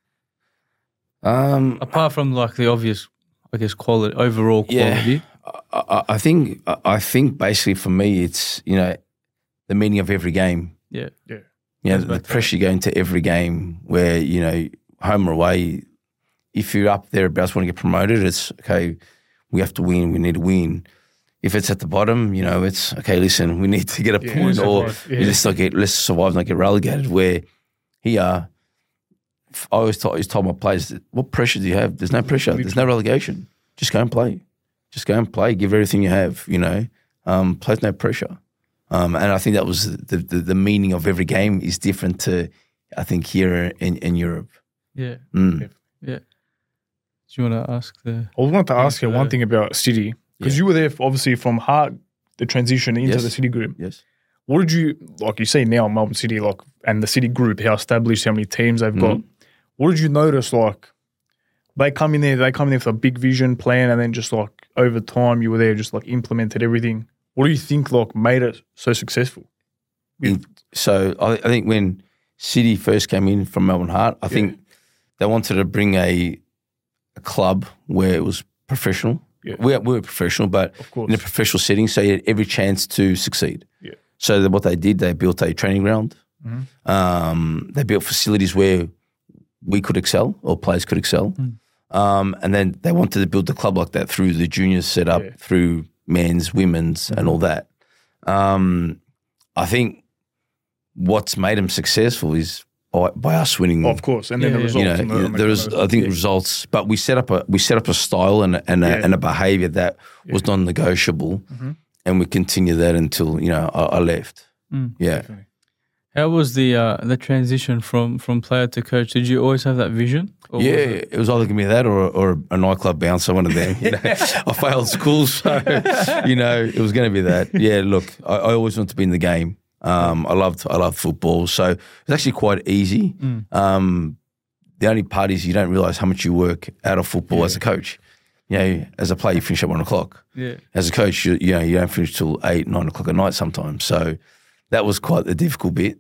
Apart from like the obvious, I guess, overall quality. I think basically for me it's, you know, the meaning of every game. Yeah. The pressure you go into every game where, home or away, if you're up there about want to get promoted, it's okay, we have to win, we need to win. If it's at the bottom, it's okay, listen, we need to get a point or let's survive, not get relegated. Where here, I always told my players, what pressure do you have? There's no pressure. There's no relegation. Just go and play. Just go and play. Give everything you have, play with no pressure. And I think that was the meaning of every game is different to, I think, here in Europe. Yeah. Yeah. Do you want to ask I wanted to ask you one thing about City. Because you were there, obviously, from the transition into the City group. Yes. What did you, like you see now, Melbourne City, and the City group, how established, how many teams they've got. What did you notice, they come in there with a big vision plan, and then just over time you were there, just implemented everything. What do you think made it so successful? So I think when City first came in from Melbourne Heart, I think they wanted to bring a club where it was professional. Yeah. We were professional, but in a professional setting, so you had every chance to succeed. Yeah. So what they did, they built a training ground. Mm-hmm. They built facilities where we could excel or players could excel. And then they wanted to build the club like that through the juniors setup, through men's, women's, and all that. I think what's made them successful is by us winning. Of course, and then the results. I think results, but we set up a style and a behaviour that was non-negotiable, and we continued that until I left. Yeah. Definitely. How was the transition from player to coach? Did you always have that vision? It was either going to be that or a nightclub bouncer, one of them. I failed school, so it was going to be that. Yeah, look, I always wanted to be in the game. I loved football, so it was actually quite easy. The only part is you don't realise how much you work out of football as a coach. As a player, you finish at 1 o'clock. Yeah. As a coach, you don't finish till 8, 9 o'clock at night sometimes. So that was quite the difficult bit.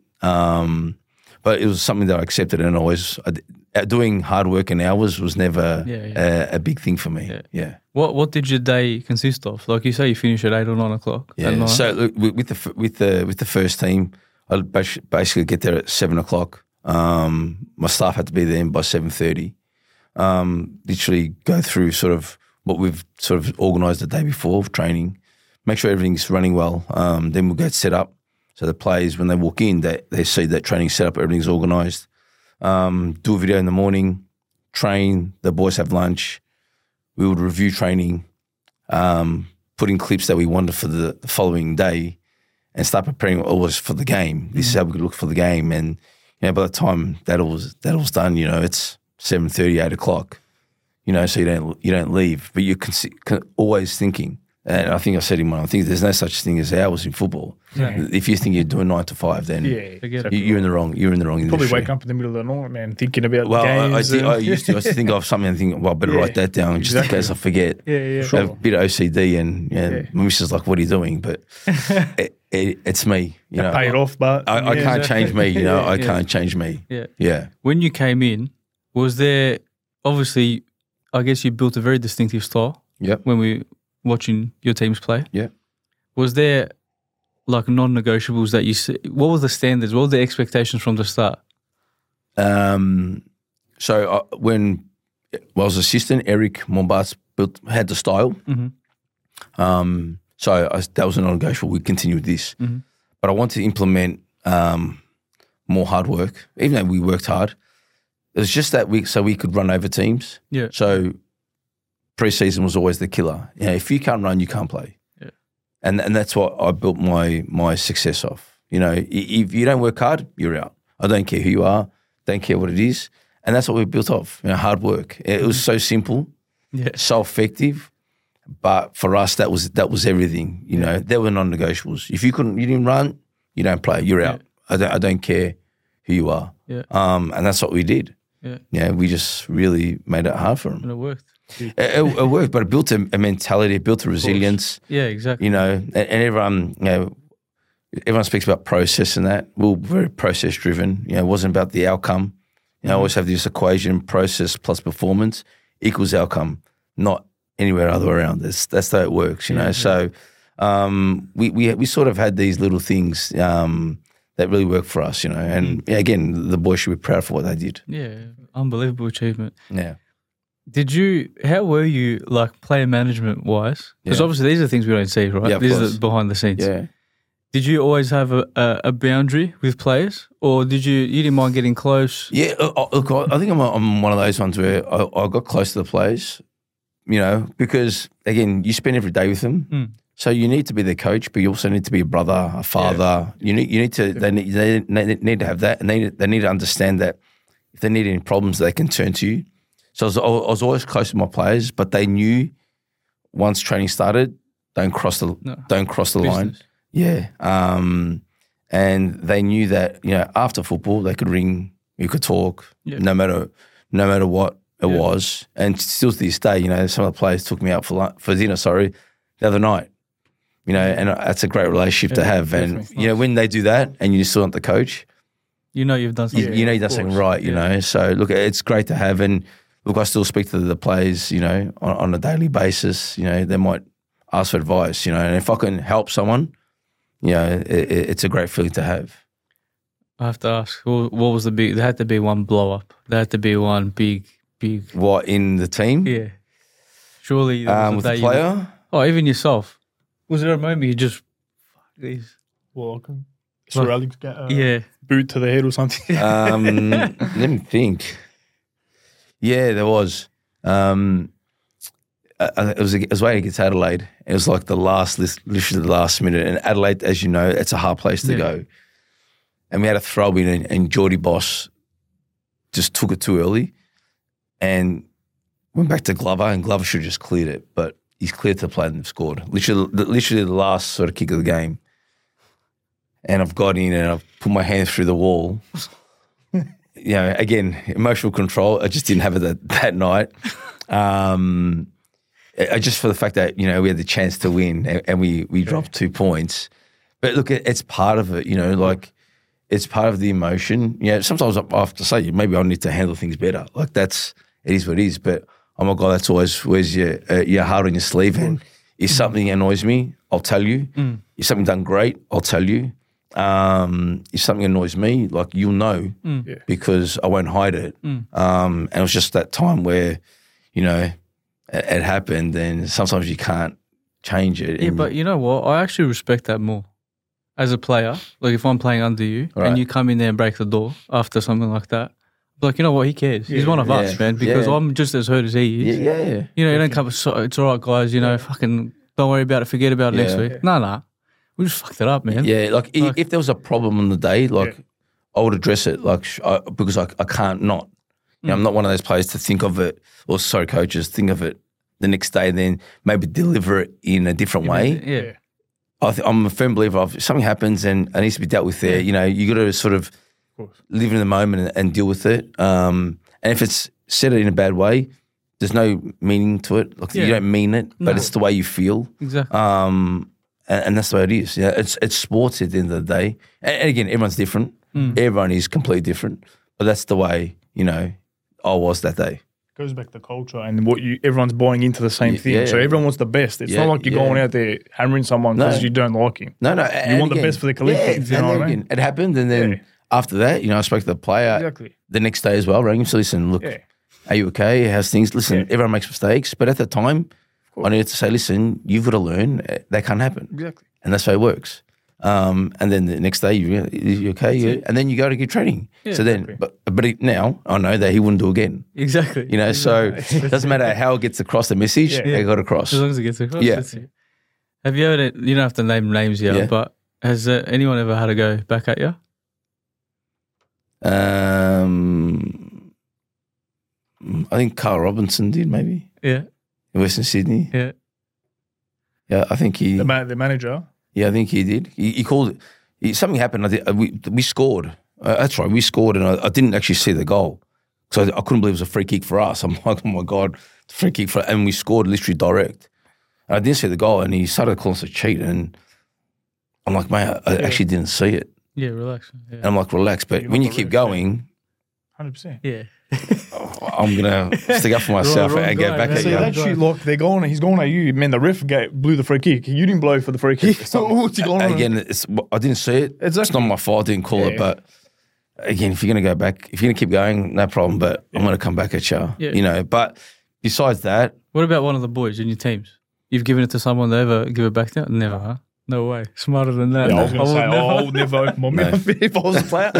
But it was something that I accepted, and always doing hard work and hours was never a big thing for me. Yeah. What did your day consist of? Like you say, you finish at 8 or 9 o'clock. Yeah. So look, with the first team, I'd basically get there at 7 o'clock. My staff had to be there by 7:30. Literally go through sort of what we've sort of organised the day before training, make sure everything's running well. Then we'll go set up. So the players, when they walk in, they see that training set up, everything's organised. Do a video in the morning, train, the boys have lunch. We would review training, put in clips that we wanted for the following day, and start preparing always for the game. This is how we could look for the game. And by the time that all's done, it's 7:30, 8 o'clock. So you don't leave, but you're always thinking. And I think I said in one, I think there's no such thing as hours in football. Yeah. If you think you're doing 9 to 5, then you're in the wrong. You're in the wrong industry. Probably wake up in the middle of the night, man, thinking about the games. I used to think of something and think, I better write that down just in case I forget. Yeah. Sure. A bit of OCD, and my missus like, "What are you doing?" But it's me. Pay it off, but I can't change me. I can't change me. Yeah. When you came in, was there obviously? I guess you built a very distinctive style. Yeah. When we watching your teams play. Yeah. Was there non-negotiables that you see? What were the standards? What were the expectations from the start? So when I was assistant, Eric Mombas had the style. Mm-hmm. So that was a non-negotiable. We continued with this. Mm-hmm. But I wanted to implement more hard work, even though we worked hard. It was just that we could run over teams. Yeah. So pre-season was always the killer. If you can't run, you can't play. Yeah. And that's what I built my success off. If you don't work hard, you're out. I don't care who you are, don't care what it is. And that's what we built off, hard work. It was so simple, so effective. But for us, that was everything. There were non-negotiables. If you didn't run, you don't play. You're out. I don't care who you are. Yeah. And that's what we did. Yeah. We just really made it hard for them. And it worked. It worked, but it built a mentality, it built a resilience. Yeah, exactly. And everyone, everyone speaks about process and that. We were very process driven. It wasn't about the outcome. I always have this equation: process plus performance equals outcome, not anywhere other around. That's how it works. So we sort of had these little things that really worked for us, you know. And again, the boys should be proud for what they did. Yeah, unbelievable achievement. Yeah. How were you, like, player management wise? Because obviously these are things we don't see, right? Yeah, of these course. are behind the scenes. Yeah. Did you always have a boundary with players, or you didn't mind getting close? Yeah, look, I think I'm one of those ones where I got close to the players, you know, because, again, you spend every day with them. So you need to be their coach, but you also need to be a brother, a father. Yeah. You need to. They need to have that, and they need to understand that if they need any problems, they can turn to you. So I was always close to my players, but they knew once training started, don't cross the line. Yeah, and they knew that, you know, after football they could ring, you could talk, no matter what it was. And still to this day, you know, some of the players took me out for dinner. The other night. You know, and that's a great relationship to have. And, you know, when they do that and you still want the coach, you know you've done something. You know you've done something right, you know. So, look, it's great to have. And, look, I still speak to the players, you know, on a daily basis. You know, they might ask for advice, you know. And if I can help someone, you know, it's a great feeling to have. I have to ask, what was the big – there had to be one blow-up. There had to be one big. What, in the team? Yeah. Surely. With the player? Even yourself. Was there a moment you just, fuck these? Welcome. Sir Alex boot to the head or something? Let me think. Yeah, there was. It was waiting against Adelaide. It was like literally the last minute. And Adelaide, as you know, it's a hard place to go. And we had a throw in, and Geordie Boss just took it too early and went back to Glover, and Glover should have just cleared it. But he's cleared to play and they've scored. Literally the last sort of kick of the game. And I've got in and I've put my hand through the wall. You know, again, emotional control. I just didn't have it that night. Just for the fact that, you know, we had the chance to win and we dropped 2 points. But look, it's part of it, you know, like it's part of the emotion. You know, sometimes I have to say, maybe I need to handle things better. Like it is what it is. But I'm a guy that's always wears your heart on your sleeve. And if something annoys me, I'll tell you. If something done great, I'll tell you. If something annoys me, like, you'll know because I won't hide it. And it was just that time where, you know, it happened, and sometimes you can't change it. Yeah, but you know what? I actually respect that more as a player. Like, if I'm playing under you and you come in there and break the door after something like that, like, you know what? He cares. He's one of us, man, because I'm just as hurt as he is. Yeah. You know, you don't come, it's all right, guys, you know, fucking don't worry about it, forget about it next week. No. We just fucked it up, man. Yeah, like if there was a problem on the day, like I would address it, like because I can't not. You know, I'm not one of those players to think of it, or coaches think of it the next day and then maybe deliver it in a different way. Yeah. I'm a firm believer of if something happens and it needs to be dealt with there, you know, you got to sort of live in the moment and deal with it. And if it's said it in a bad way, there's no meaning to it. Like you don't mean it, but it's the way you feel. Exactly. And that's the way it is. Yeah, it's sports at the end of the day. And again, everyone's different. Everyone is completely different. But that's the way, you know, I was that day. Goes back to culture and everyone's buying into the same thing. Yeah. So everyone wants the best. It's not like you're going out there hammering someone because you don't like him. No. You want the best for the collective. You know what I mean? It happened, and then after that, you know, I spoke to the player the next day as well. Rang him, so listen, look, are you okay? How's things? Listen, everyone makes mistakes, but at the time, I needed to say, listen, you've got to learn. That can't happen. Exactly. And that's how it works. And then the next day, you okay? Yeah. And then you go to get training. Yeah, so then, but now I know that he wouldn't do again. Exactly. You know, so it doesn't matter how it gets across the message, it got across. As long as it gets across. Yeah. Have you ever, you don't have to name names here, but has anyone ever had a go back at you? I think Carl Robinson did, maybe. Yeah. In Western Sydney. Yeah. Yeah, I think he... The manager? Yeah, I think he did. He called it. Something happened. We scored. That's right. We scored, and I didn't actually see the goal. So I couldn't believe it was a free kick for us. I'm like, oh, my God, free kick for... And we scored literally direct. And I didn't see the goal, and he started calling us a cheat. And I'm like, mate, I actually didn't see it. Yeah, relax. Yeah. And I'm like, relax. But when you keep going... 100%. Yeah. I'm gonna stick up for myself Wrong and go guy, back man. at See you. that shit, look, they're going. He's going at you. Man, the ref blew the free kick. You didn't blow for the free kick. What's he going on? Again, I didn't see it. It's not my fault. I didn't call it. But again, if you're gonna go back, if you're gonna keep going, no problem. But I'm gonna come back at you. Yeah. You know. But besides that, What about one of the boys in your teams? You've given it to someone they ever give it back to? Never, huh? No way. Smarter than that. Yeah, I was going to say, never. I would never open my mouth if I was a player.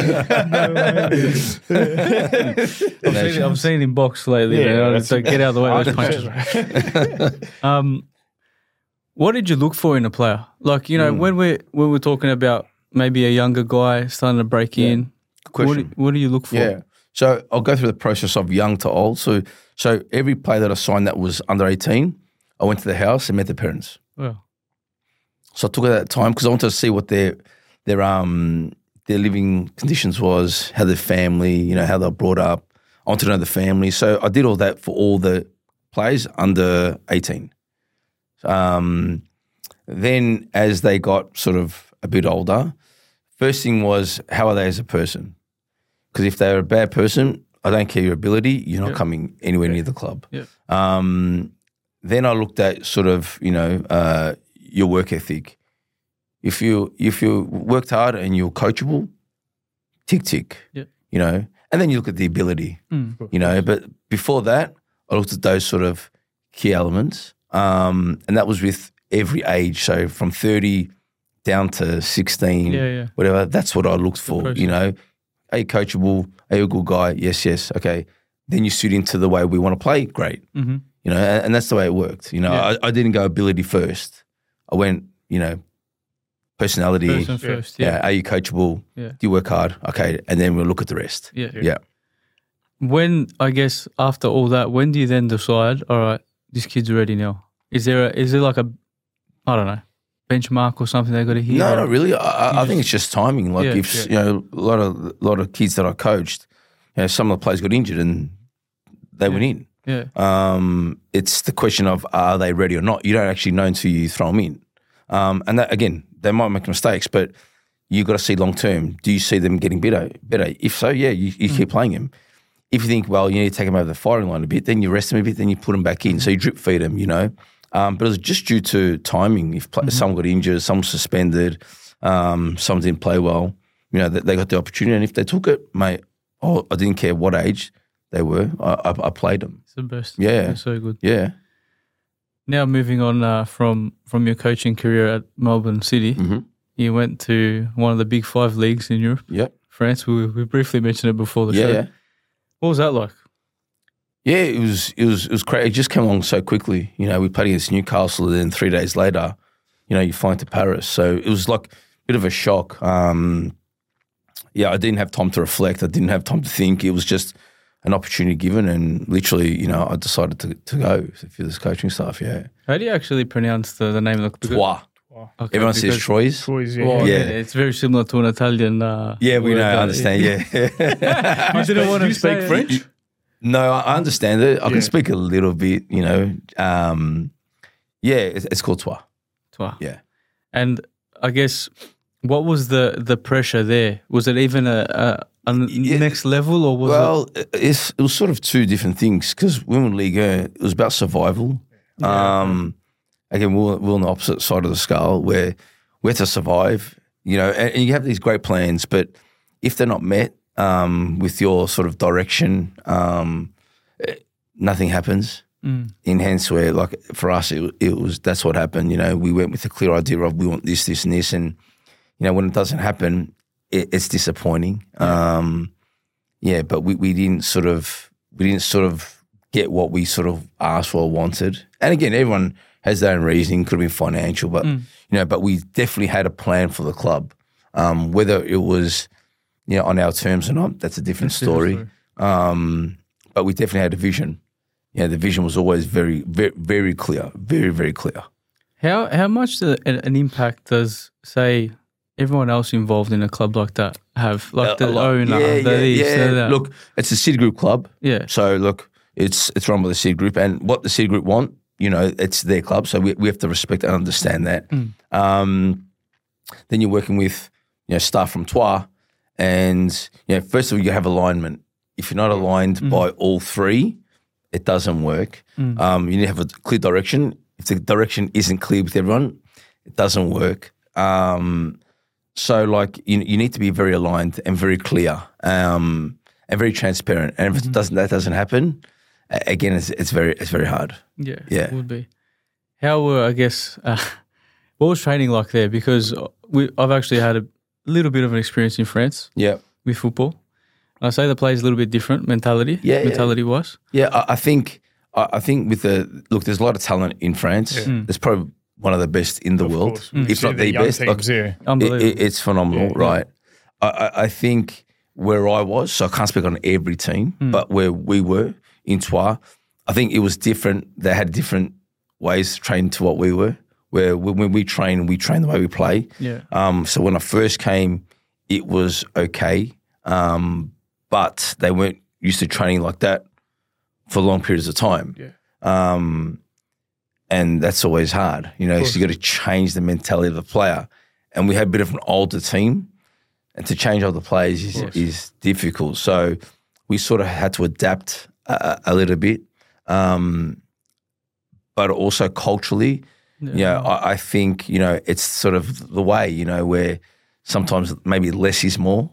I've seen him box lately. Yeah, man. that's- So get out of the way those punches. What did you look for in a player? Like, you know, when we're talking about maybe a younger guy starting to break in, question. what do you look for? Yeah. So I'll go through the process of young to old. So every player that I signed that was under 18, I went to the house and met the parents. Well, So I took that time because I wanted to see what their living conditions was, how their family, you know, how they were brought up. I wanted to know the family. So I did all that for all the players under 18. Then as they got sort of a bit older, first thing was, how are they as a person? Because if they're a bad person, I don't care your ability, you're not coming anywhere near the club. Yeah. Then I looked at sort of, you know, your work ethic. If you worked hard and you're coachable, tick. Yeah. You know, and then you look at the ability. You know, but before that, I looked at those sort of key elements, and that was with every age. So from 30 down to 16, whatever. That's what I looked for. You know, are you coachable? Are you a good guy? Yes. Okay. Then you suit into the way we want to play. Great. Mm-hmm. You know, and that's the way it worked. You know, I didn't go ability first. I went, you know, personality. Person first, yeah. Are you coachable? Yeah. Do you work hard? Okay. And then we'll look at the rest. Yeah. When, I guess, after all that, when do you then decide, all right, this kid's ready now? Is there like a, I don't know, benchmark or something they got to hit? No, not really. I think it's just timing. Like Yeah, you know, a lot of kids that I coached, you know, some of the players got injured and they went in. Yeah. It's the question of, are they ready or not? You don't actually know until you throw them in. And that, again, they might make mistakes, but you got to see long term. Do you see them getting better? If so, yeah, you keep playing them. If you think, well, you need to take them over the firing line a bit, then you rest them a bit, then you put them back in. So you drip feed them, you know. But it was just due to timing. If someone got injured, some suspended, some didn't play well, you know, they got the opportunity. And if they took it, mate, I didn't care what age they were. I played them. It's the best. Yeah. It's so good. Yeah. Now moving on from your coaching career at Melbourne City, you went to one of the big 5 leagues in Europe. Yep. France. We briefly mentioned it before the show. Yeah. What was that like? Yeah, it was crazy. It just came along so quickly. You know, we played against Newcastle, and then 3 days later, you know, you fly into Paris. So it was like a bit of a shock. Yeah, I didn't have time to reflect. I didn't have time to think. It was just an opportunity given, and literally, you know, I decided to go for this coaching stuff. Yeah. How do you actually pronounce the name of the Troyes. Okay, Everyone says Troyes. Troyes, yeah. Well, Yeah. it's very similar to an Italian. Yeah, we word, know. I understand. Yeah. You didn't want Do to you speak say it. French? No, I understand it. I can speak a little bit. You know. Yeah, it's called Troyes. Troyes. Yeah. And I guess, what was the pressure there? Was it even a next level, or was it? It was sort of two different things, because Women League, it was about survival. Again, we're on the opposite side of the scale, where we have to survive, you know, and you have these great plans, but if they're not met with your sort of direction, nothing happens. In hence where, like, for us, it was, that's what happened. You know, we went with a clear idea of we want this, this, and this, and you know, when it doesn't happen, it's disappointing. But we didn't sort of get what we sort of asked for or wanted. And again, everyone has their own reasoning. Could have been financial, but you know, but we definitely had a plan for the club. Whether it was, you know, on our terms or not, that's a different story. But we definitely had a vision. Yeah, the vision was always very, very, very clear, very, very clear. How much an impact does, say, everyone else involved in a club like that have? Like the owner, that? Look, it's a Citigroup club. Yeah. So look, it's run by the Citigroup, and what the Citigroup want, you know, it's their club. So we have to respect and understand that. Then you're working with, you know, staff from Troyes, and you know, first of all, you have alignment. if you're not aligned by all three, it doesn't work. You need to have a clear direction. If the direction isn't clear with everyone, it doesn't work. So like you need to be very aligned and very clear and very transparent. And if that doesn't happen, again, it's very hard. Yeah, Yeah. it would be. How were, I guess, what was training like there? Because I've actually had a little bit of an experience in France Yeah. with football. I say the play is a little bit different mentality-wise. Yeah, I think with there's a lot of talent in France. Yeah. There's probably one of the best in the world, course. if not the young best. teams, yeah. Unbelievable. It's phenomenal, Yeah. right? I think where I was, so I can't speak on every team, but where we were in Troyes, I think it was different. They had different ways to train to what we were. Where when we train the way we play. Yeah. So when I first came, it was okay, but they weren't used to training like that for long periods of time. Yeah. And that's always hard, so you got to change the mentality of the player. And we had a bit of an older team, and to change all the players is difficult. So we sort of had to adapt a little bit, but also culturally, I think it's sort of the way where sometimes maybe less is more.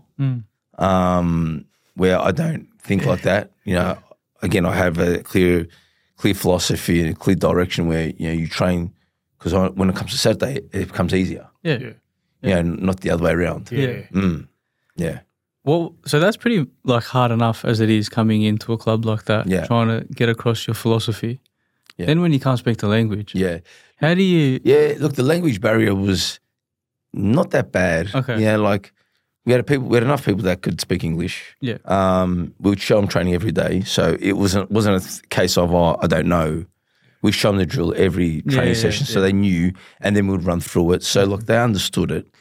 Where I don't think like that. Again, I have a clear philosophy and a clear direction where you train, because when it comes to Saturday, it becomes easier. Yeah. Not the other way around. Yeah. Yeah. Well, so that's pretty hard enough as it is coming into a club like that, Yeah. trying to get across your philosophy. Yeah. Then when you can't speak the language, Yeah. how do you? Yeah. Look, the language barrier was not that bad. Okay. Yeah. Like we had enough people that could speak English. Yeah. We would show them training every day, so it wasn't a case of I don't know. We show them the drill every training session, so they knew, and then we would run through it. So look, they understood it.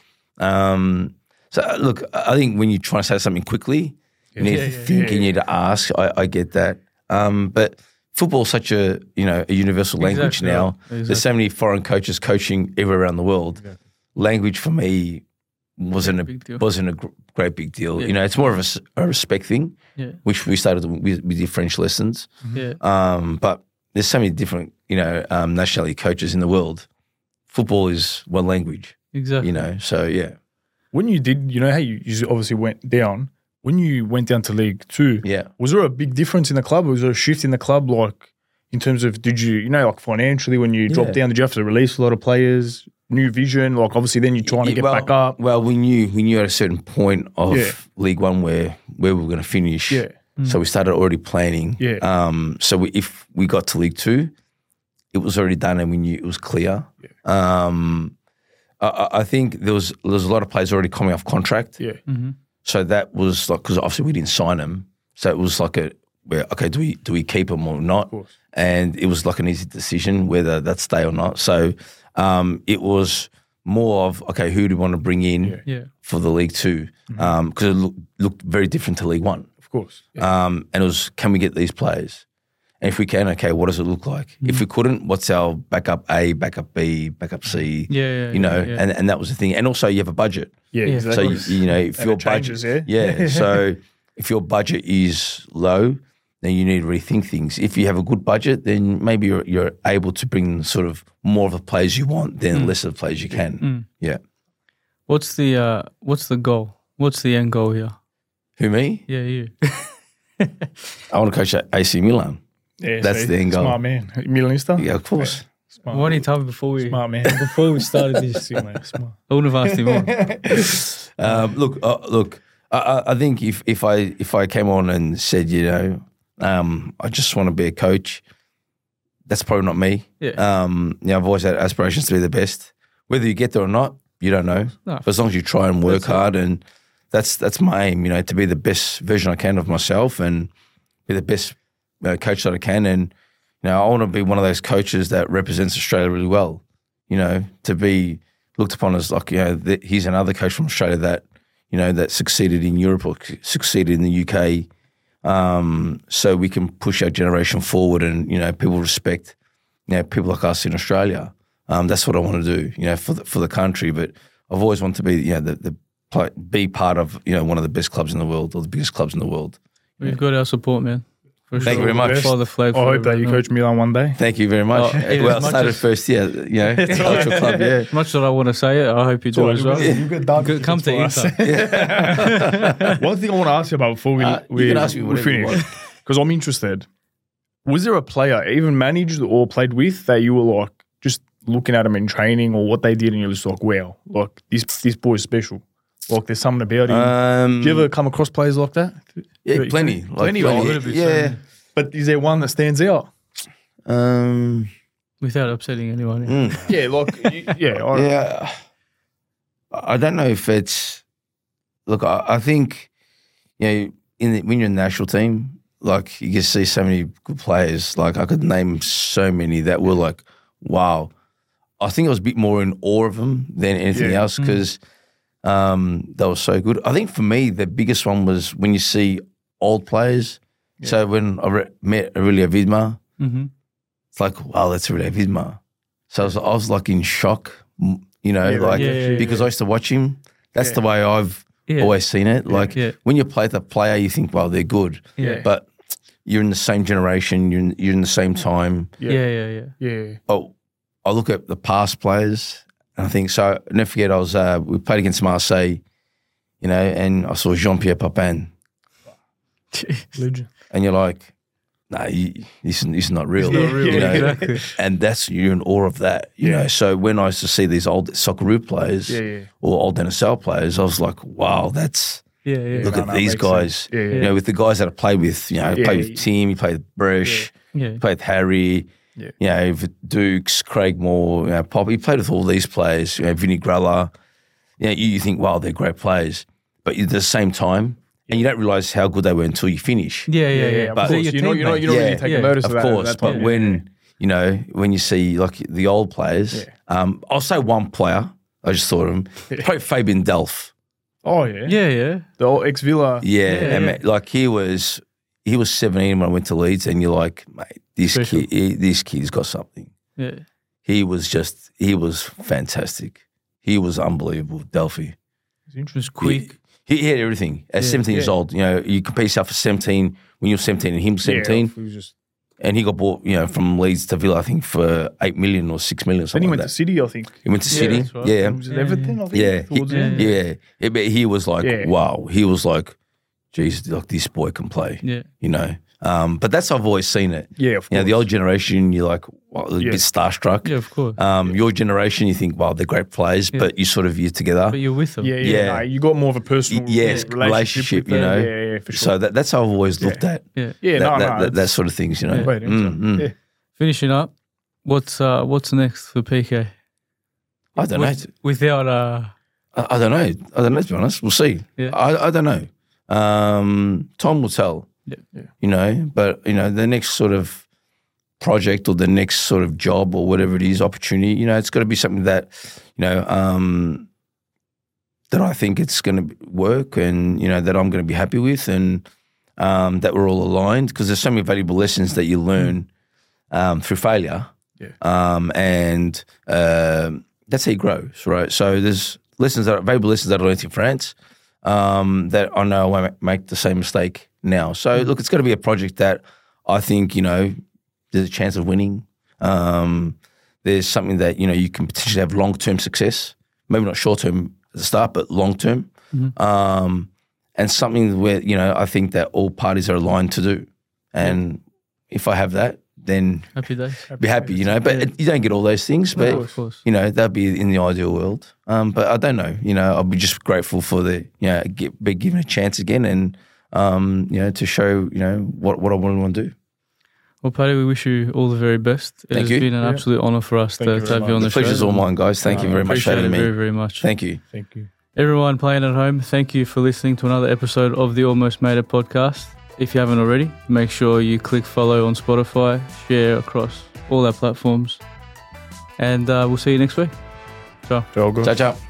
So look, I think when you try to say something quickly, you need to think, you need to ask. I get that, but football is such a universal language Exactly, now. yeah. Exactly. There's so many foreign coaches coaching everywhere around the world. Language for me wasn't Big deal. a great big deal. Yeah. It's more of a respect thing, Yeah. which we started with the French lessons. Yeah. But there's so many different nationality coaches in the world. Football is one language, Exactly. So yeah. When you did, how you obviously went down. When you went down to League Two, Yeah. was there a big difference in the club? Was there a shift in the club, in terms of did you, financially when you dropped down, did you have to release a lot of players? New vision, obviously then you're trying to get back up. Well, we knew at a certain point of League One where we were going to finish. Yeah. So we started already planning. Yeah. So if we got to League Two, it was already done and we knew it was clear. Yeah. I think there was a lot of players already coming off contract. Yeah. So that was because obviously we didn't sign them. So it was do we keep them or not? Of course. And it was an easy decision whether that's stay or not. So it was more of, who do we want to bring in Yeah. for the League Two? Because it looked very different to League One. Of course. Yeah. And it was, can we get these players? And if we can, what does it look like? If we couldn't, what's our backup A, backup B, backup C? Yeah. And that was the thing. And also you have a budget. Yeah, Yeah. exactly. So, if And your it changes, budget, yeah. so if your budget is low, then you need to rethink things. If you have a good budget, then maybe you're able to bring sort of more of the players you want than less of the players you can. Yeah. What's the goal? What's the end goal here? Who, me? Yeah, you. I want to coach at AC Milan. Yeah, That's the end goal. Smart man. Milanista? Yeah, of course. Smart. Why didn't you tell me before we started this? Smart. I wouldn't have asked him more. Look. I think if I came on and said, I just want to be a coach, that's probably not me. Yeah. I've always had aspirations to be the best. Whether you get there or not, you don't know. No. But as long as you try and work hard, and that's my aim, to be the best version I can of myself and be the best coach that I can. And I want to be one of those coaches that represents Australia really well. To be looked upon as he's another coach from Australia that that succeeded in Europe or succeeded in the UK. So we can push our generation forward, and people respect people like us in Australia. That's what I want to do, for the country. But I've always wanted to be be part of one of the best clubs in the world or the biggest clubs in the world. We've got our support, man. For Thank you very much. Fly the flag. I hope that you coach Milan one day. Thank you very much. Oh, Well, started first year, cultural club, yeah. As much as I want to say it, I hope you do as well. Come to Inter. One thing I want to ask you about before we can ask me whatever you finish, want. because I'm interested. Was there a player, even managed or played with, that you were like just looking at them in training or what they did, and you're just like, wow, like this boy's special. Like there's something about him. Do you ever come across players like that? Yeah, plenty. Plenty. Yeah. But is there one that stands out? Without upsetting anyone. Yeah. Yeah, I don't know if it's. Look, I think, when you're in the national team, like you can see so many good players. Like I could name so many that were like, wow. I think I was a bit more in awe of them than anything else because they were so good. I think for me, the biggest one was when you see old players. Yeah. So when I met Aurelio Vidmar, it's like, wow, that's Aurelio Vidmar. So I was like in shock, because I used to watch him. That's the way I've always seen it. Like when you play the player, you think, well, they're good. Yeah. But you're in the same generation, you're in the same time. Yeah. Oh, I look at the past players and I think, so I'll never forget, we played against Marseille, and I saw Jean-Pierre Papin. Legend. And you're like, nah, this is not real. It's not real, exactly. And you're in awe of that, you know. So when I used to see these old Socceroo players or old NSL players, I was like, wow, that's, look at these guys. With the guys that I played with, I played with Tim, you played with Bresh, you played with Harry, with Dukes, Craig Moore, Pop. You played with all these players, Vinny Grella. You think, wow, they're great players. But at the same time, and you don't realise how good they were until you finish. Yeah. But you don't really take a notice of that. Of course, but when you see like the old players, I'll say one player. I just thought of him. Probably Fabian Delph. Oh yeah. Yeah. The old ex-Villa. And like he was 17 when I went to Leeds, and you're like, mate, this kid's got something. Yeah. He was fantastic. He was unbelievable, Delphi. He was quick. He had everything. At 17 years old, you compare yourself for 17 when you're 17 and him 17. And he got bought, from Leeds to Villa, I think, for 8 million or 6 million or something. Then he went to City, I think. He went to City, that's right. yeah. Was it Everton, I think? Yeah. But he was like, wow. He was like, geez, like this boy can play, But that's how I've always seen it. Yeah, of course. The old generation, you're like, a bit starstruck. Yeah, of course. Your generation, you think, wow, they're great players, but you're together. But you're with them. Yeah. No, you got more of a personal relationship with them. Yeah, for sure. So that's how I've always looked at. That sort of things, Finishing up, what's next for PK? I don't know. Without I don't know, to be honest. We'll see. Yeah. I don't know. Time will tell. Yeah. But the next sort of project or the next sort of job or whatever it is, opportunity, it's got to be something that, that I think it's going to work and, that I'm going to be happy with and that we're all aligned, because there's so many valuable lessons that you learn through failure. Yeah. And that's how you grow, right? So there's valuable lessons that I learned in France that I know I won't make the same mistake now. So look, it's got to be a project that I think, there's a chance of winning. There's something that, you can potentially have long-term success, maybe not short-term at the start, but long-term. Mm-hmm. And something where, I think that all parties are aligned to do. And if I have that, then happy days. Be happy, But you don't get all those things, but, of course. That'd be in the ideal world. But I don't know, I'll be just grateful for be given a chance again and, to show, what I want to do. Well, Paddy, we wish you all the very best. It has been an absolute honour for us to have you on the show. The pleasure's all mine, guys. Thank you very much for having me. Very, very much. Thank you. Thank you. Everyone playing at home, thank you for listening to another episode of the Almost Made It podcast. If you haven't already, make sure you click follow on Spotify, share across all our platforms, and we'll see you next week. Ciao. Ciao.